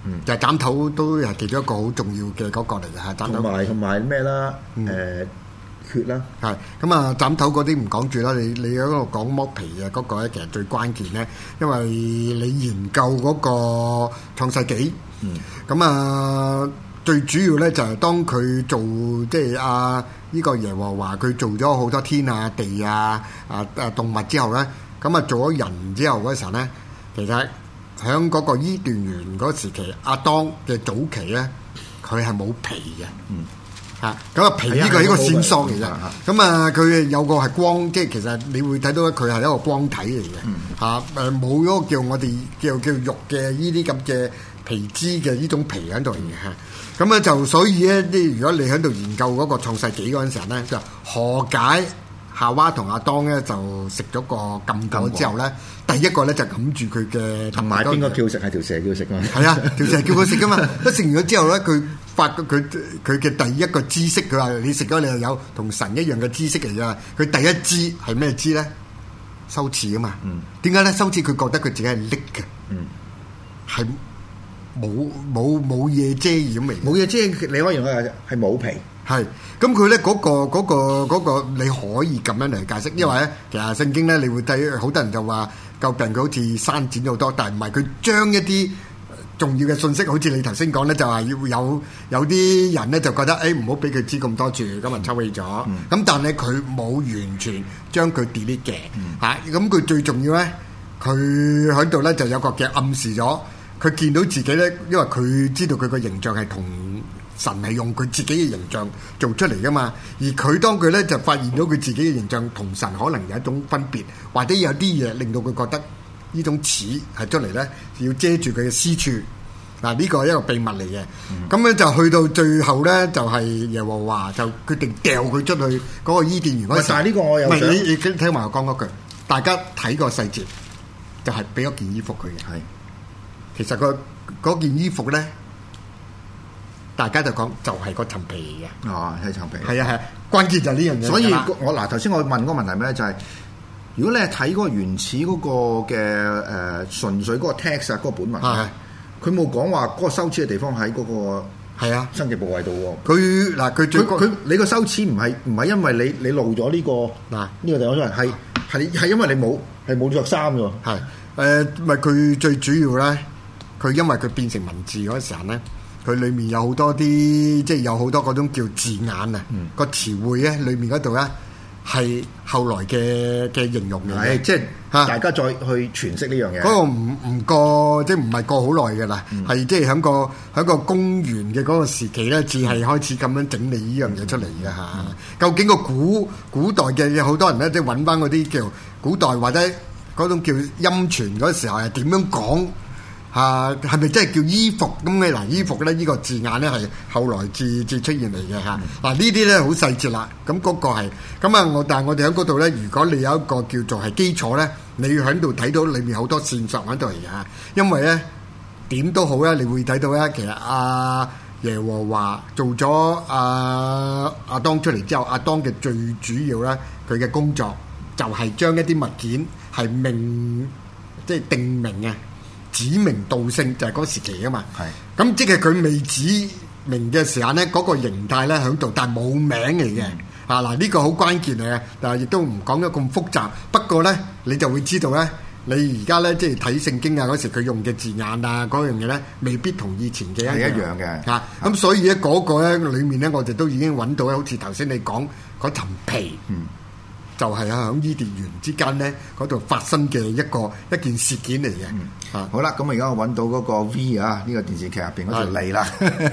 就係斬頭都係其中一個好重要嘅嗰個嚟嘅嚇。斬頭同埋咩啦？血啦， 係咁啊！斬頭嗰啲唔講住啦，你喺嗰度講剝皮嘅嗰個咧，其實最關鍵咧，因為你研究嗰個創世紀，咁啊最主要咧就係當佢做即係呢個耶和華佢做咗好多天啊地啊動物之後咧，咁啊做咗人之後嗰時候咧，其實喺嗰個伊甸園嗰時期，亞當嘅早期咧，佢係冇皮嘅。咁啊皮呢個係一個線索嚟嘅，咁啊佢有個係光，即係其實你會睇到佢係一個光體嚟嘅，冇嗰個叫我哋叫肉嘅呢啲咁嘅皮脂嘅呢種皮喺度嚟嘅，咁咧就所以咧，如果你喺度研究嗰個創世紀嗰陣時候咧，就何解夏娃同亞當咧就食咗個禁果之後咧，第一個咧就揞住佢嘅， 同埋邊個叫食係條蛇叫食啊？ 係啊，條蛇叫佢食噶嘛，一食完咗之後咧，佢發覺佢嘅第一個知識，佢話你食咗你又有同神一樣嘅知識嚟㗎。佢第一知係咩知咧？羞恥啊嘛。點解咧？羞恥佢覺得佢自己係叻嘅，係冇嘢遮掩嚟， 冇嘢遮掩，你可以用係冇皮。 係，咁佢咧嗰個你可以咁樣嚟解釋，因為咧其實聖經咧你會睇好多人就話詬病佢好似刪剪好多，但係唔係佢將一啲重要嘅信息，好似你頭先講咧，就係要有啲人咧就覺得唔好俾佢知咁多住，咁啊抽起咗。咁但係佢冇完全將佢 delete 嘅嚇，咁佢最重要咧，佢喺度咧就有個嘅暗示咗，佢見到自己咧，因為佢知道佢個形象係同神係用佢自己嘅形象做出嚟噶嘛，而佢當佢咧就發現到佢自己嘅形象同神可能有一種分別，或者有啲嘢令到佢覺得呢種似係出嚟咧，要遮住佢嘅私處。嗱，呢個係一個秘密嚟嘅。咁咧就去到最後咧，就係耶和華就決定掉佢出去嗰個伊甸園嗰時。 但係呢個我有想你聽埋我講嗰句，大家睇個細節，就係俾咗件衣服佢嘅。係，其實嗰件衣服咧。大家就講就係嗰層皮嘅， 係層皮。 係啊，關鍵就係呢樣嘢。 所以我頭先我問嗰個問題咩咧，就係如果你係睇嗰個原始嗰個嘅純粹嗰個 text 嗰個本文，佢冇講話嗰個羞恥嘅地方喺嗰個生殖部位度喎。佢你個羞恥唔係因為你露咗呢個呢個地方出嚟，係因為你冇着衫㗎。係咪佢最主要咧？佢因為佢變成文字嗰時候咧。佢裏面有好多啲，即係有好多嗰種叫字眼啊，個詞彙咧，裏面嗰度咧係後來嘅形容嚟嘅， 即係大家再去詮釋呢樣嘢。 嗰個唔過，即係唔係過好耐嘅啦，係即係喺個公元嘅嗰個時期咧，至係開始咁樣整理呢樣嘢出嚟嘅嚇。究竟個古代嘅好多人咧，即係揾翻嗰啲叫古代或者嗰種叫音傳嗰時候係點樣講？係咪真係叫衣服咁嘅？嗱，衣服咧呢個字眼咧係後來至出現嚟嘅嚇。嗱，呢啲咧好細節啦。咁嗰個係咁啊！但係我哋喺嗰度咧，如果你有一個叫做係基礎咧，你要喺度睇到裏面好多線索喺度嚟嘅嚇。因為咧點都好咧，你會睇到咧，其實耶和華做咗亞當出嚟之後，亞當嘅最主要咧，佢嘅工作就係將一啲物件係即係定名啊。指名道姓就係嗰時期啊嘛，咁即係佢未指明嘅時間咧，嗰個形態咧喺度，但係冇名嚟嘅。嗱呢個好關鍵嚟嘅，但係亦都唔講得咁複雜。不過咧，你就會知道咧，你而家咧即係睇聖經啊嗰時佢用嘅字眼啊嗰樣嘢咧，未必同以前嘅一樣嘅。咁所以咧嗰個咧裡面咧，我哋都已經揾到好似頭先你講嗰層皮。就係喺伊甸園之間咧，嗰度發生嘅一件事件嚟嘅。 好啦，咁而家我揾到嗰個 V 呢個電視劇入邊嗰條脷啦。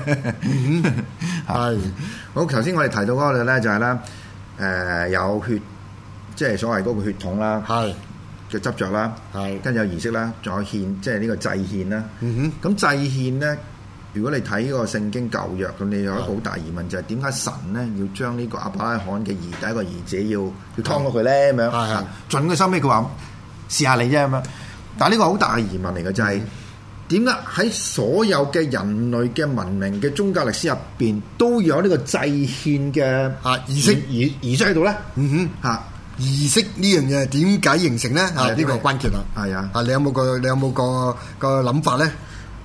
係好，頭先我哋提到嗰個咧就係咧有血，即係所謂嗰個血統啦，嘅執着啦，跟住有儀式啦，仲有獻，即係呢個祭獻啦。咁祭獻咧。如果你睇個聖經舊約，咁你有一個好大疑問就係點解神咧要將呢個亞伯拉罕嘅第一個兒子要劏咗佢咧咁樣？盡佢心尾佢話試下你啫咁樣。但係呢個好大嘅疑問嚟嘅就係點解喺所有嘅人類嘅文明嘅宗教歷史入邊都有呢個祭獻嘅儀式喺度咧？ 儀式呢樣嘢點解形成咧？呢個關鍵啦。 係啊， 你有冇個諗法咧？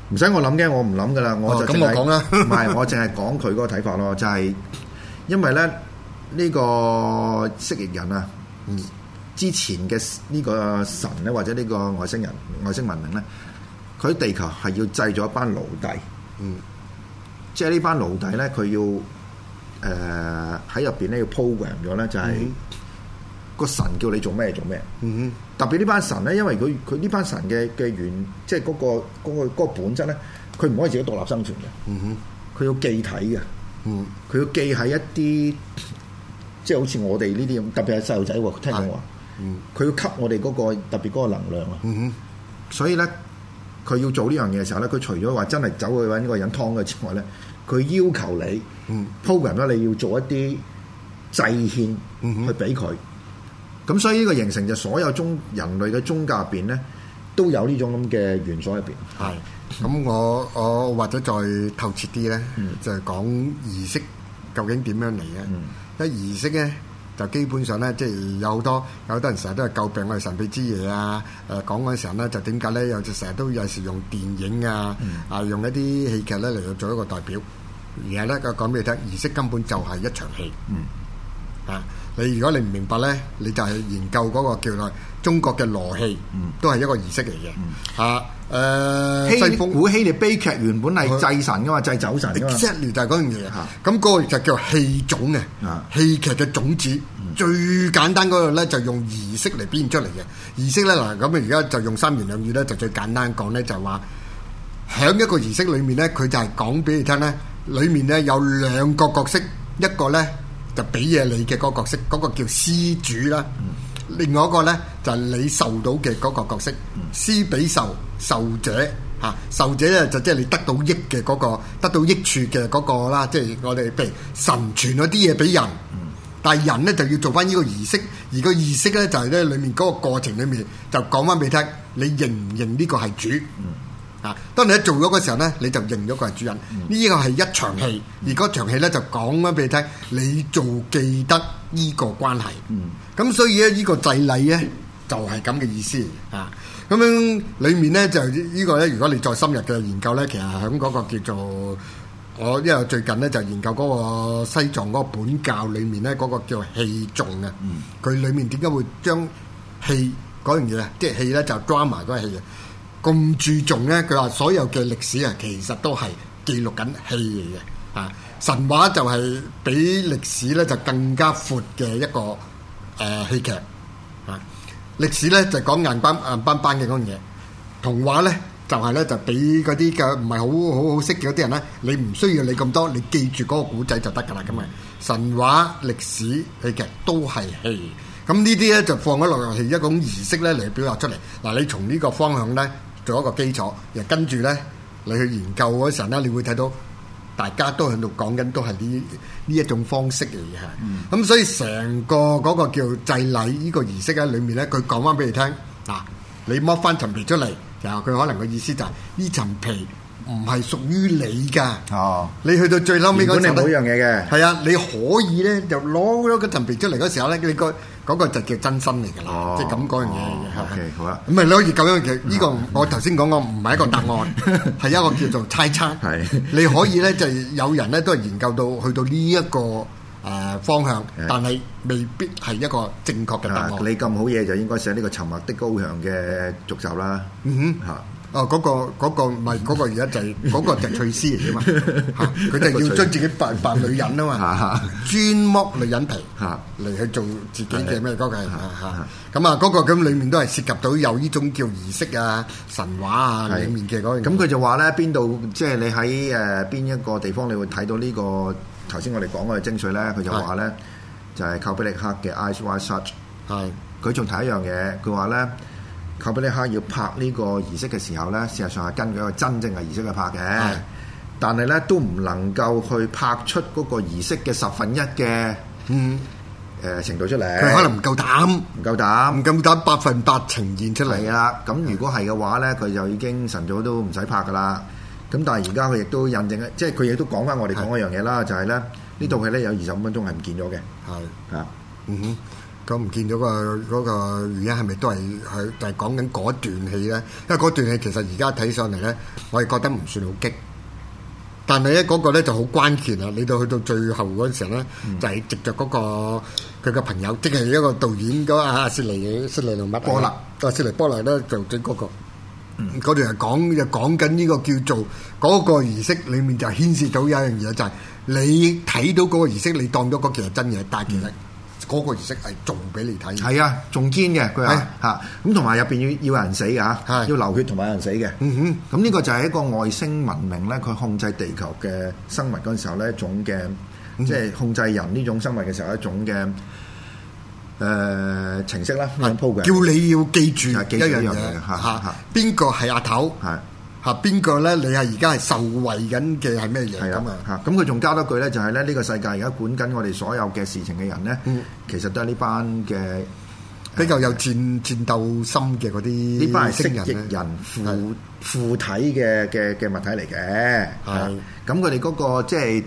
唔使我諗嘅，我唔諗噶啦，我就咁我講啦， 唔係我淨係講佢嗰個睇法咯，就係因為咧呢個蜥蜴人啊，之前嘅呢個神咧或者呢個外星人外星文明咧，佢喺地球係要製咗一班奴隸，即係呢班奴隸咧佢要喺入邊咧要 program 咗咧就係個神叫你做咩做咩，特別呢班神咧，因為佢呢班神嘅原即係嗰個本質咧，佢唔可以自己獨立生存嘅，佢要寄體嘅，佢要寄喺一啲即係好似我哋呢啲咁，特別係細路仔喎，聽講話，佢要吸我哋嗰個特別嗰個能量啊，所以咧佢要做呢樣嘢嘅時候咧，佢除咗話真係走去揾呢個人劏嘅之外咧，佢要求你 program 咧，你要做一啲祭獻去俾佢。咁所以呢個形成就所有人類嘅宗教入邊咧，都有呢種咁嘅元素入邊。 係，咁我或者再透徹啲咧，就係講儀式究竟點樣嚟嘅？一儀式咧，就基本上咧，即係有好多人成日都係詬病我哋神秘之夜啊！講嗰陣時候咧，就點解咧？成日都有時用電影啊，用一啲戲劇咧嚟到做一個代表。而係咧，佢講俾你聽，儀式根本就係一場戲。如果你唔明白咧，你就係研究嗰個叫做中國嘅羅戲，都係一個儀式嚟嘅。 古希臘悲劇原本係祭神噶嘛，祭酒神噶嘛。 exactly 就係嗰樣嘢。咁嗰個就叫戲種嘅，戲劇嘅種子。最簡單嗰個咧就用儀式嚟表現出嚟嘅。儀式咧嗱，咁而家就用三言兩語咧，就最簡單講咧，就係話喺一個儀式裏面咧，佢就係講俾你聽咧，裏面咧有兩個角色，一個咧就俾嘢你嘅嗰個角色，嗰個叫施主啦。另外一個咧就係你受到嘅嗰個角色，施比受者嚇，受者咧就即係你得到益嘅嗰個，得到益處嘅嗰個啦。即係我哋譬如神傳咗啲嘢俾人，但係人咧就要做翻呢個儀式，而個儀式咧就係咧裡面嗰個過程裡面就講翻俾你聽，你認唔認呢個係主？當你一做咗嘅時候咧，你就認咗佢係主人。呢個係一場戲，而嗰場戲咧就講翻俾你聽，你做記得呢個關係。咁所以咧，呢個祭禮咧就係咁嘅意思啊。咁樣裡面咧就呢個咧，如果你再深入嘅研究咧，其實喺嗰個叫做我因為最近咧就研究嗰個西藏嗰個本教裡面咧嗰個叫戲頌啊。佢裡面點解會將戲嗰樣嘢啊，即係戲咧就 drama 嗰個戲啊，咁注重咧？佢話所有嘅歷史啊，其實都係記錄緊戲嚟嘅。神話就係比歷史咧就更加闊嘅一個戲劇。歷史咧就講硬班嘅嗰樣嘢，童話咧就係咧就俾嗰啲嘅唔係好識嘅嗰啲人咧，你唔需要你咁多，你記住嗰個古仔就得㗎啦。咁啊，神話、歷史、戲劇都係戲。咁呢啲咧就放咗落係一種儀式咧嚟表達出嚟。嗱，你從呢個方向咧做一個基礎，然後跟住咧你去研究嗰陣咧，你會睇到大家都喺度講緊都係呢一種方式嚟嘅。咁所以成個嗰個叫祭禮呢個儀式喺裏面咧，佢講翻俾你聽嗱，你剝翻層皮出嚟，然後佢可能個意思就係呢層皮唔係屬於你㗎。你去到最嬲尾嗰陣咧， 冇樣嘢嘅。 係啊，你可以咧就攞咗個層皮出嚟嗰時候咧，你嗰個就叫真身嚟㗎啦，即係咁嗰樣嘢。 OK， 好啦。 咁咪你可以咁樣嘅呢個，我頭先講過唔係一個答案，係一個叫做猜測。你可以咧就有人咧都係研究到去到呢一個方向，但係未必係一個正確嘅答案。 你咁好嘢就應該寫呢個《沉默的羔羊》嘅續集啦。 嗰個唔係嗰個而家就係嗰個就係翠絲嚟嘅嘛。佢就要將自己扮女人啊嘛，專剝女人皮嚟去做自己嘅咩嗰個咁啊，嗰個咁裡面都係涉及到有呢種叫儀式啊、神話啊裡面嘅嗰樣。咁佢就話咧，邊度即係你喺邊一個地方，你會睇到呢個頭先我哋講嘅精髓咧。佢就話咧，就係寇比力克嘅 Eyes Wide Shut。佢仲提一樣嘢，佢話咧，寇比力克要拍呢個儀式嘅時候咧，事實上係根據一個真正嘅儀式去拍嘅，但係咧都唔能夠去拍出嗰個儀式嘅1/10嘅程度出嚟。 佢可能唔夠膽100%呈現出嚟啦。咁如果係嘅話咧，佢就已經晨早都唔使拍噶啦。咁但係而家佢亦都印證咧，即係佢亦都講翻我哋講一樣嘢啦，就係咧呢套戲咧有25分鐘係唔見咗嘅。 咁唔見咗嗰個原因係咪都係就係講緊嗰段戲咧？因為嗰段戲其實而家睇上嚟咧，我係覺得唔算好激，但係咧嗰個咧就好關鍵啊！你到去到最後嗰陣時咧，就係藉着嗰個佢嘅朋友，即係一個導演嗰阿薛尼同乜波勒，薛尼波勒咧就整嗰個。嗰段係講緊呢個叫做嗰個儀式裡面就牽涉到有一樣嘢，就係你睇到嗰個儀式，你當咗嗰件係真嘢，但係其實嗰個儀式係做俾你睇。係啊，仲堅嘅佢係嚇，咁同埋入邊要有人死嘅嚇，要流血同埋有人死嘅。咁呢個就係一個外星文明咧，佢控制地球嘅生物嗰陣時候咧，一種嘅即係控制人呢種生物嘅時候一種嘅。程式啦，叫你要記住一樣嘢嚇，邊個係阿頭嚇，邊個咧？你係而家係受惠緊嘅係咩嘢咁啊？嚇，咁佢仲加多句咧，就係咧呢個世界而家管緊我哋所有嘅事情嘅人咧，其實都係呢班嘅比較有戰鬥心嘅嗰啲呢班係蜥蜴人附體嘅物體嚟嘅。係咁，佢哋嗰個即係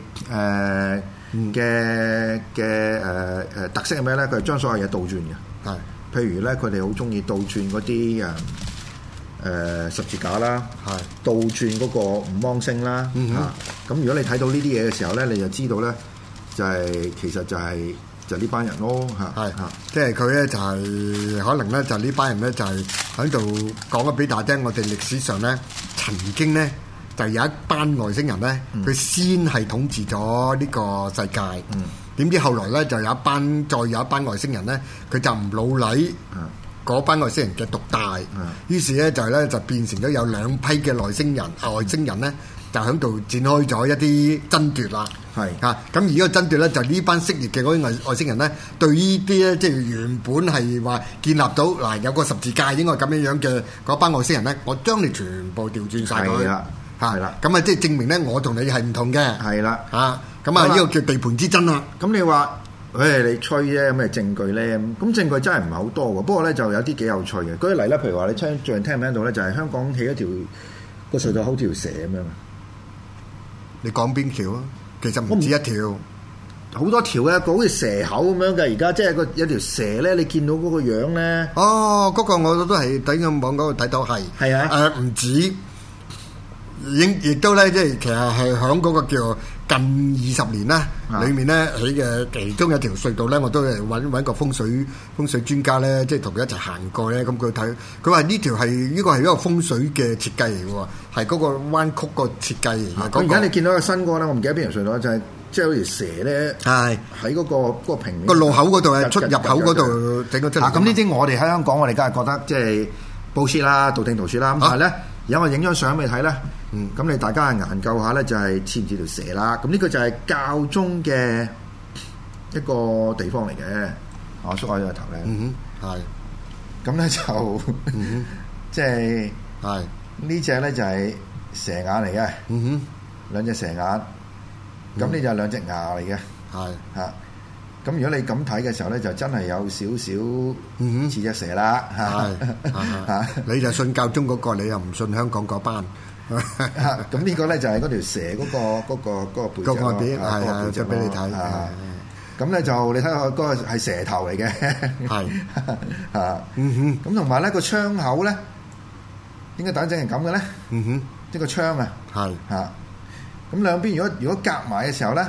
特色係咩咧？佢係將所有嘢倒轉嘅。係，譬如咧，佢哋好中意倒轉嗰啲十字架啦，係倒轉嗰個五芒星啦。咁如果你睇到呢啲嘢嘅時候咧，你就知道咧，就係其實就係呢班人咯。係即係佢咧就係可能咧就呢班人咧就係喺度講咗俾大家聽，我哋歷史上咧曾經咧。就有一班外星人咧，佢先係統治咗呢個世界。點知後來咧，再有一班外星人咧，佢就唔老禮嗰班外星人嘅獨大。於是咧就變成咗有兩批嘅外星人咧，就喺度展開咗一啲爭奪啦。係啊，咁而呢個爭奪咧，就呢班蜥蜴嘅嗰啲外星人咧，對呢啲咧即係原本係話建立到嗱有個十字架應該咁樣嘅嗰班外星人咧，我將你全部調轉晒佢。係啦，咁啊，即係證明咧，我同你係唔同嘅。係啦，咁啊，呢個叫地盤之爭啦。咁你話，你吹啫，有咩證據咧？咁證據真係唔係好多喎。不過咧，就有啲幾有趣嘅。舉例咧，譬如話你最近聽唔聽到咧，就係香港起一條個隧道好條蛇咁樣。你講邊條啊？其實唔止一條，好多條嘅，個好似蛇口咁樣嘅。而家即係有條蛇咧，你見到嗰個樣咧。哦，嗰個我都係喺個網嗰度睇到係。係啊。唔止。亦都咧，即係其實係響嗰個叫近20年啦，裏面咧起嘅其中有條隧道咧，我都係揾個風水專家咧，即係同佢一齊行過咧。咁佢睇，佢話呢條係呢個係一個風水嘅設計嚟嘅喎，係嗰個彎曲個設計嚟嘅。咁而家你見到個新嗰個咧，我唔記得邊條隧道，就係即係好似蛇咧，係喺嗰個平面個路口嗰度啊，出入口嗰度整咗出嚟。咁呢啲我哋喺香港，我哋梗係覺得即係報切啦，道聽途說啦。咁但係咧，而家我影張相俾你睇咧。咁你大家研究下咧，就係似唔似條蛇啦？咁呢個就係教宗嘅一個地方嚟嘅。我縮開咗個頭咧，係。咁咧就，即係呢隻咧就係蛇眼嚟嘅，兩隻蛇眼。咁呢就係兩隻牙嚟嘅，係嚇。咁如果你咁睇嘅時候咧，就真係有少少似隻蛇啦，嚇。你就信教宗嗰個，你又唔信香港嗰班。咁呢個咧就係嗰條蛇嗰個背脊外邊，係就俾你睇。咁咧就你睇下嗰個係蛇頭嚟嘅，係咁同埋咧個窗口咧，點解打正係咁嘅咧？即係個窗啊，係嚇。咁兩邊如果夾埋嘅時候咧，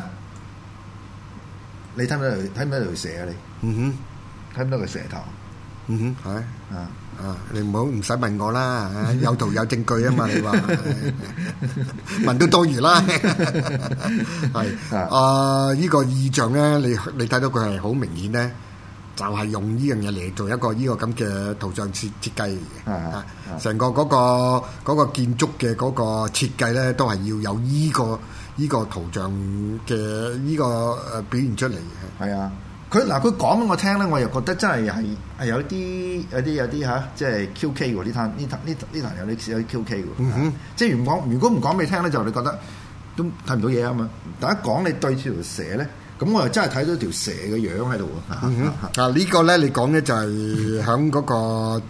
你睇唔睇到條蛇啊？你睇唔到個蛇頭？係你唔使問我啦，有圖有證據啊嘛！你話問都多餘啦。係呢個意象咧，你睇到佢係好明顯咧，就係用呢樣嘢嚟做一個呢個咁嘅圖像設計嘅。成個嗰個建築嘅嗰個設計咧，都係要有呢個圖像嘅呢個表現出嚟嘅。係啊。佢講俾我聽咧，我又覺得真係係有啲嚇，即係 QK 喎！呢壇有啲 QK 喎。即係如果唔講俾你聽咧，就你覺得都睇唔到嘢啊嘛。但一講你對住條蛇咧，咁我又真係睇到條蛇嘅樣喺度喎。呢個咧你講咧就係喺嗰個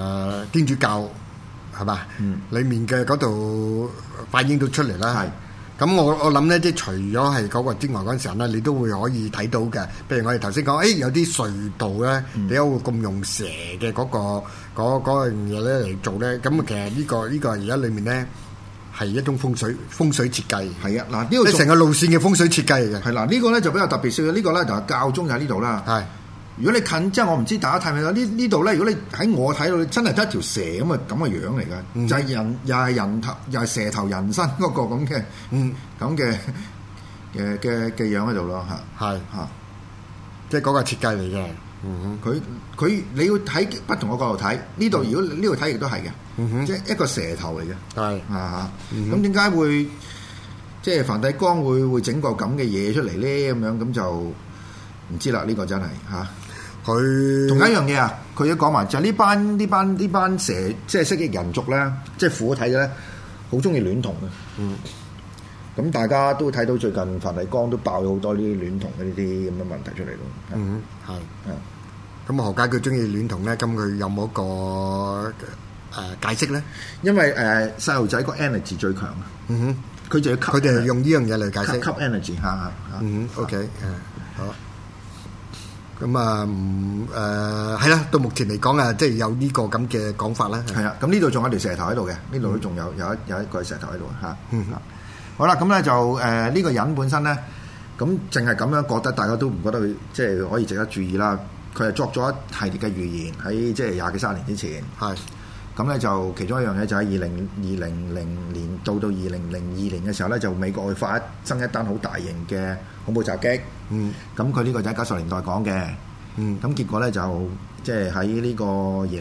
天主教係嘛？裡面嘅嗰度反映到出嚟啦。係。 咁我諗咧，即係除咗係嗰個之外嗰陣時候咧，你都會可以睇到嘅。譬如我哋頭先講，有啲隧道咧，點解會咁用蛇嘅嗰樣嘢咧嚟做咧？咁其實呢個而家裏面咧係一種風水設計。係啊，嗱呢個成個路線嘅風水設計嚟嘅。係嗱，呢個咧就比較特別少少。呢個咧就係教宗就喺呢度啦。係。如果你近，即係我唔知大家睇唔睇到呢度咧？如果你喺我睇到，真係得一條蛇咁嘅樣嚟嘅，就係又係人頭，又係蛇頭人身嗰個咁嘅，咁嘅樣喺度咯嚇。係嚇， 即係嗰個設計嚟嘅。 佢你要睇不同嘅角度睇，呢度如果呢度睇亦都係嘅，即係一個蛇頭嚟嘅。係啊，咁點解會即係梵蒂岡會整個咁嘅嘢出嚟咧？咁樣咁就唔知啦。呢個真係嚇。佢同一樣嘢啊！佢都講埋就係呢班蛇，即係蜥蜴人族咧，即係附體嘅咧，好中意戀童嘅。咁大家都睇到最近梵蒂岡都爆咗好多呢啲戀童嘅呢啲咁嘅問題出嚟咯。係。 咁何解佢中意戀童咧？咁佢有冇一個解釋咧？ 因為細路仔個 energy 最強啊。佢就要吸， 佢哋係用呢樣嘢嚟解釋。 吸 energy 嚇。 OK。好。咁係啦，到目前嚟講啊，即係有呢個咁嘅講法啦。 係啊，咁呢度仲有條蛇頭喺度嘅，呢度都仲有一個蛇頭喺度嚇。好啦，咁咧就呢個人本身咧，咁淨係咁樣覺得，大家都唔覺得佢即係可以值得注意啦。佢係作咗一系列嘅預言喺即係20幾30年之前。係。咁咧就其中一樣嘢就喺2000年到2002年嘅時候咧，就美國會發生一單好大型嘅恐怖襲擊。咁佢呢個就喺90年代講嘅。咁結果咧就即係喺呢個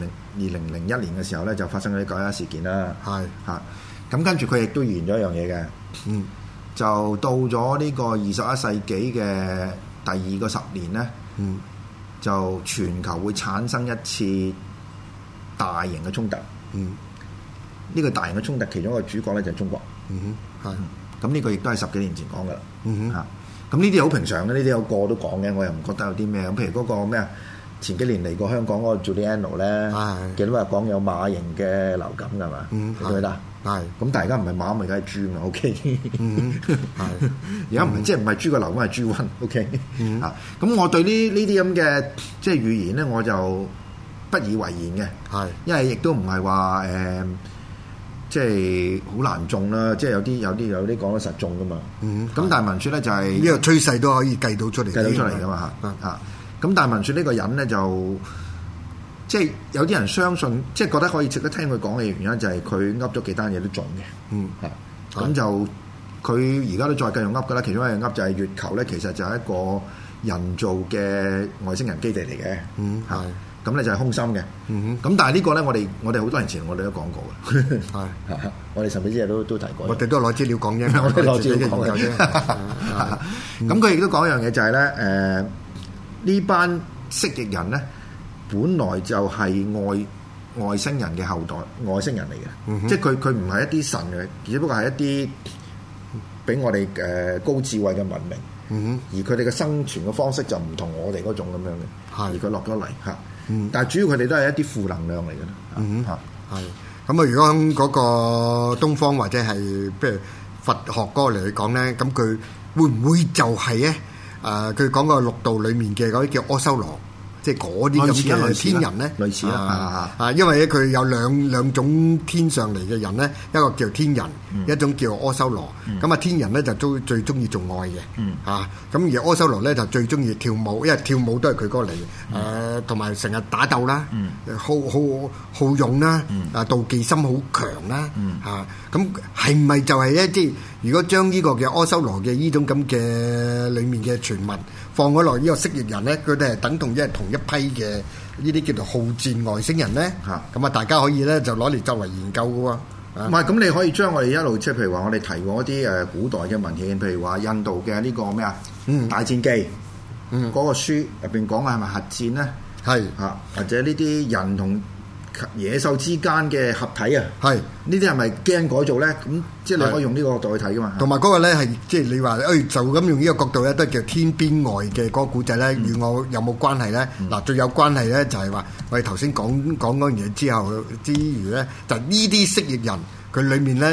2001年嘅時候咧，就發生咗啲911事件啦。係嚇。咁跟住佢亦都預言咗一樣嘢嘅。就到咗呢個21世紀嘅第2個10年咧。就全球會產生一次大型嘅衝突，呢個大型嘅衝突其中一個主角咧就係中國，係，咁呢個亦都係10幾年前講噶啦，嚇，咁呢啲好平常嘅，呢啲有個都講嘅，我又唔覺得有啲咩，咁譬如嗰個咩啊，前幾年嚟過香港嗰個 Giuliano 咧，幾多話講有馬型嘅流感㗎嘛，記唔記得？係，咁但係而家唔係馬咪梗係豬嘛 ，OK，係，而家唔係即係唔係豬個流感係豬瘟 ，OK，啊，咁我對呢啲咁嘅即係預言咧，我就不以為然嘅，係，因為亦都唔係話即係好難中啦，即係有啲講得實中噶嘛，咁但係文説咧就係呢個趨勢都可以計到出嚟噶嘛嚇，咁但係文説呢個人咧就即係有啲人相信，即係覺得可以值得聽佢講嘅原因就係佢噏咗幾單嘢都中嘅，咁就佢而家都再繼續噏噶啦，其中一樣噏就係月球咧其實就係一個人造嘅外星人基地嚟嘅，係。咁咧就係空心嘅，咁但係呢個咧，我哋好多年前我哋都講過嘅，係，我哋甚至之日都提過， 我哋都攞資料講啫， 我哋攞資料講啫。咁佢亦都講一樣嘢就係咧，呢班蜥蜴人咧，本來就係外星人嘅後代，外星人嚟嘅，即係佢唔係一啲神嘅，只不過係一啲比我哋高智慧嘅文明，而佢哋嘅生存嘅方式就唔同我哋嗰種咁樣嘅，而佢落咗嚟嚇。但係主要佢哋都係一啲負能量嚟嘅啦， 係咁啊！如果嗰個東方或者係譬如佛學嗰個嚟講咧，咁佢會唔會就係咧？佢講個六道裡面嘅嗰啲叫阿修羅，即係嗰啲咁嘅天人咧， 類似因為咧佢有兩種天上嚟嘅人咧，一個叫天人，一種叫阿修羅。咁啊，天人咧就最中意做愛嘅，咁而阿修羅咧就最中意跳舞，因為跳舞都係佢嗰個嚟嘅，同埋成日打鬥啦，好勇啦，妒忌心好強啦，咁係咪就係咧？即係如果將呢個嘅阿修羅嘅呢種咁嘅裡面嘅傳聞放咗落呢個蜥蜴人咧，佢哋係等同同一批嘅呢啲叫做好戰外星人咧，咁啊大家可以咧就攞嚟作為研究嘅喎。 唔係，咁你可以將我哋一路即係譬如話我哋提過一啲古代嘅文獻，譬如話印度嘅呢個咩啊大戰記，嗰個書入邊講嘅係咪核戰咧？係或者呢啲人同野獸之間嘅合體啊？係呢啲係咪基因改造咧？咁即係你可以用呢個角度去睇噶嘛？同埋嗰個咧係即係你話就咁用呢個角度咧，都係叫天邊外嘅嗰個古仔咧，與我有冇關係咧？嗱，最有關係咧就係話我哋頭先講嗰樣嘢之後之餘咧，就呢啲蜥蜴人佢裡面咧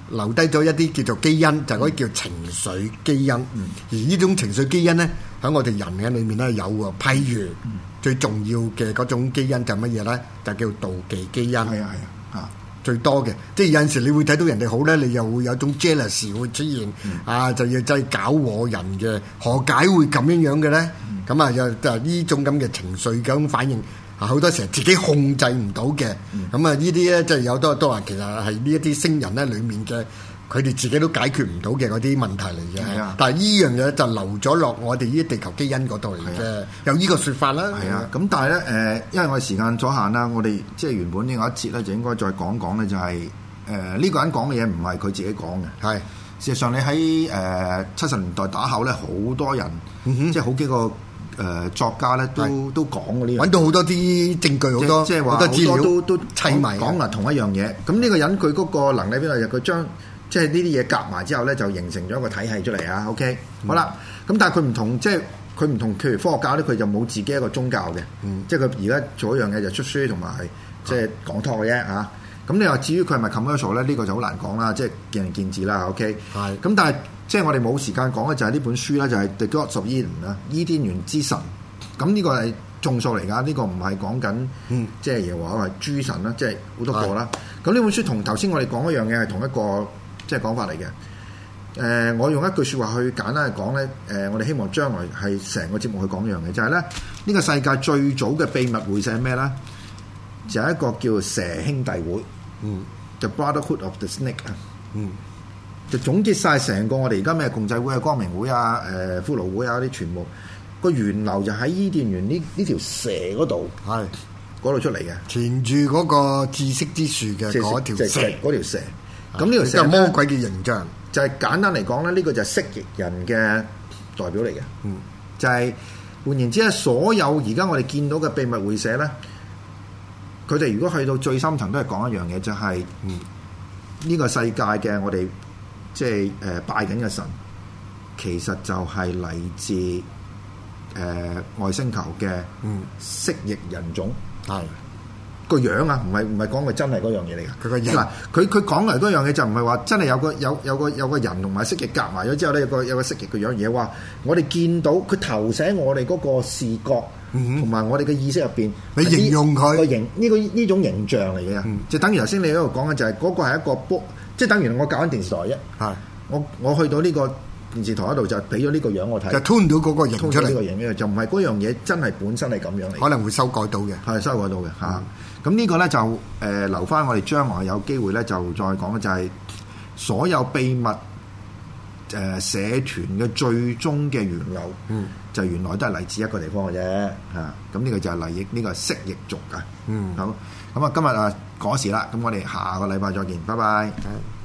留低咗一啲叫做基因，就嗰啲叫情緒基因。而呢種情緒基因咧，喺我哋人嘅裏面咧有喎。譬如最重要嘅嗰種基因就乜嘢咧？就叫妒忌基因。 係啊最多嘅，即係有陣時你會睇到人哋好咧，你又會有種 jealous 會出現，就要真係搞禍人嘅，何解會咁樣嘅咧？咁就呢種咁嘅情緒咁反應，好多時候自己控制唔到嘅。咁呢啲咧即係有多話，其實係呢一啲星人咧裡面嘅，佢哋自己都解決唔到嘅嗰啲問題嚟嘅。但係呢樣嘢就留咗落我哋呢啲地球基因嗰度嚟嘅，有呢個説法啦。 係啊，咁但係咧因為我哋時間所限啦，我哋即係原本呢個一節咧就應該再講講咧，就係呢個人講嘅嘢唔係佢自己講嘅。係事實上你喺70年代打後咧，好多人即係好幾個作家咧都講嘅呢樣， 揾到好多啲證據，好多即係話好多資料都砌埋講埋同一樣嘢。咁呢個人佢嗰個能力邊度？就佢將即係呢啲嘢夾埋之後咧，就形成咗一個體系出嚟啊。OK，好啦。咁但係佢唔同，即係佢唔同，譬如科學家咧，佢就冇自己一個宗教嘅。即係佢而家做一樣嘢就出書同埋即係講 talk 嘅啫嚇。咁你話至於佢係咪 commercial 咧？呢個就好難講啦，即係見仁見智啦。OK，係。咁但係即係我哋冇時間講嘅就係呢本書啦，就係 The Gods of Eden 啦，伊甸園之神。咁呢個係眾數嚟㗎，呢個唔係講緊即係耶和華係諸神啦，即係好多個啦。咁呢本書同頭先我哋講一樣嘢係同一個即係講法嚟嘅。我用一句説話去簡單嚟講咧，我哋希望將來係成個節目去講一樣嘢，就係咧呢個世界最早嘅秘密會社係咩咧？就係一個叫蛇兄弟會，就 Brotherhood of the Snake 啊，就總結晒成個我哋而家咩共濟會啊、光明會啊、骷髏會啊啲全部個源流就喺伊甸園呢條蛇嗰度，係嗰度出嚟嘅，纏住嗰個知識之樹嘅嗰條蛇，嗰條蛇。咁呢條蛇係魔鬼嘅形象，就係簡單嚟講咧，呢個就係蜥蜴人嘅代表嚟嘅。就係換言之咧，所有而家我哋見到嘅秘密會社咧。佢哋如果去到最深層都係講一樣嘢，就係呢個世界嘅我哋即係拜緊嘅神，其實就係嚟自外星球嘅蜥蜴人種。係個樣啊，唔係講佢真係嗰樣嘢嚟㗎。佢個樣嗱，佢講嚟嗰樣嘢就唔係話真係有個人同埋蜥蜴夾埋咗之後咧，有個蜥蜴嘅樣嘢。話我哋見到佢投射我哋嗰個視覺。同埋我哋嘅意識入邊，你形容佢個形呢種形象嚟嘅，就等於頭先你喺度講嘅就係嗰個係一個波，即係等於我搞緊電視台啫。係我去到呢個電視台嗰度就俾咗呢個樣我睇，就 tune 到嗰個形出嚟，呢個形嘅就唔係嗰樣嘢真係本身係咁樣嚟，可能會修改到嘅，係修改到嘅嚇。咁呢個咧就留翻我哋將來有機會咧就再講嘅就係所有秘密。社團嘅最終嘅源流，就原來都係嚟自一個地方嘅啫，嚇！咁呢個就係嚟自呢個蜥蜴族㗎。好，咁啊今日啊嗰時啦，咁我哋下個禮拜再見，拜拜。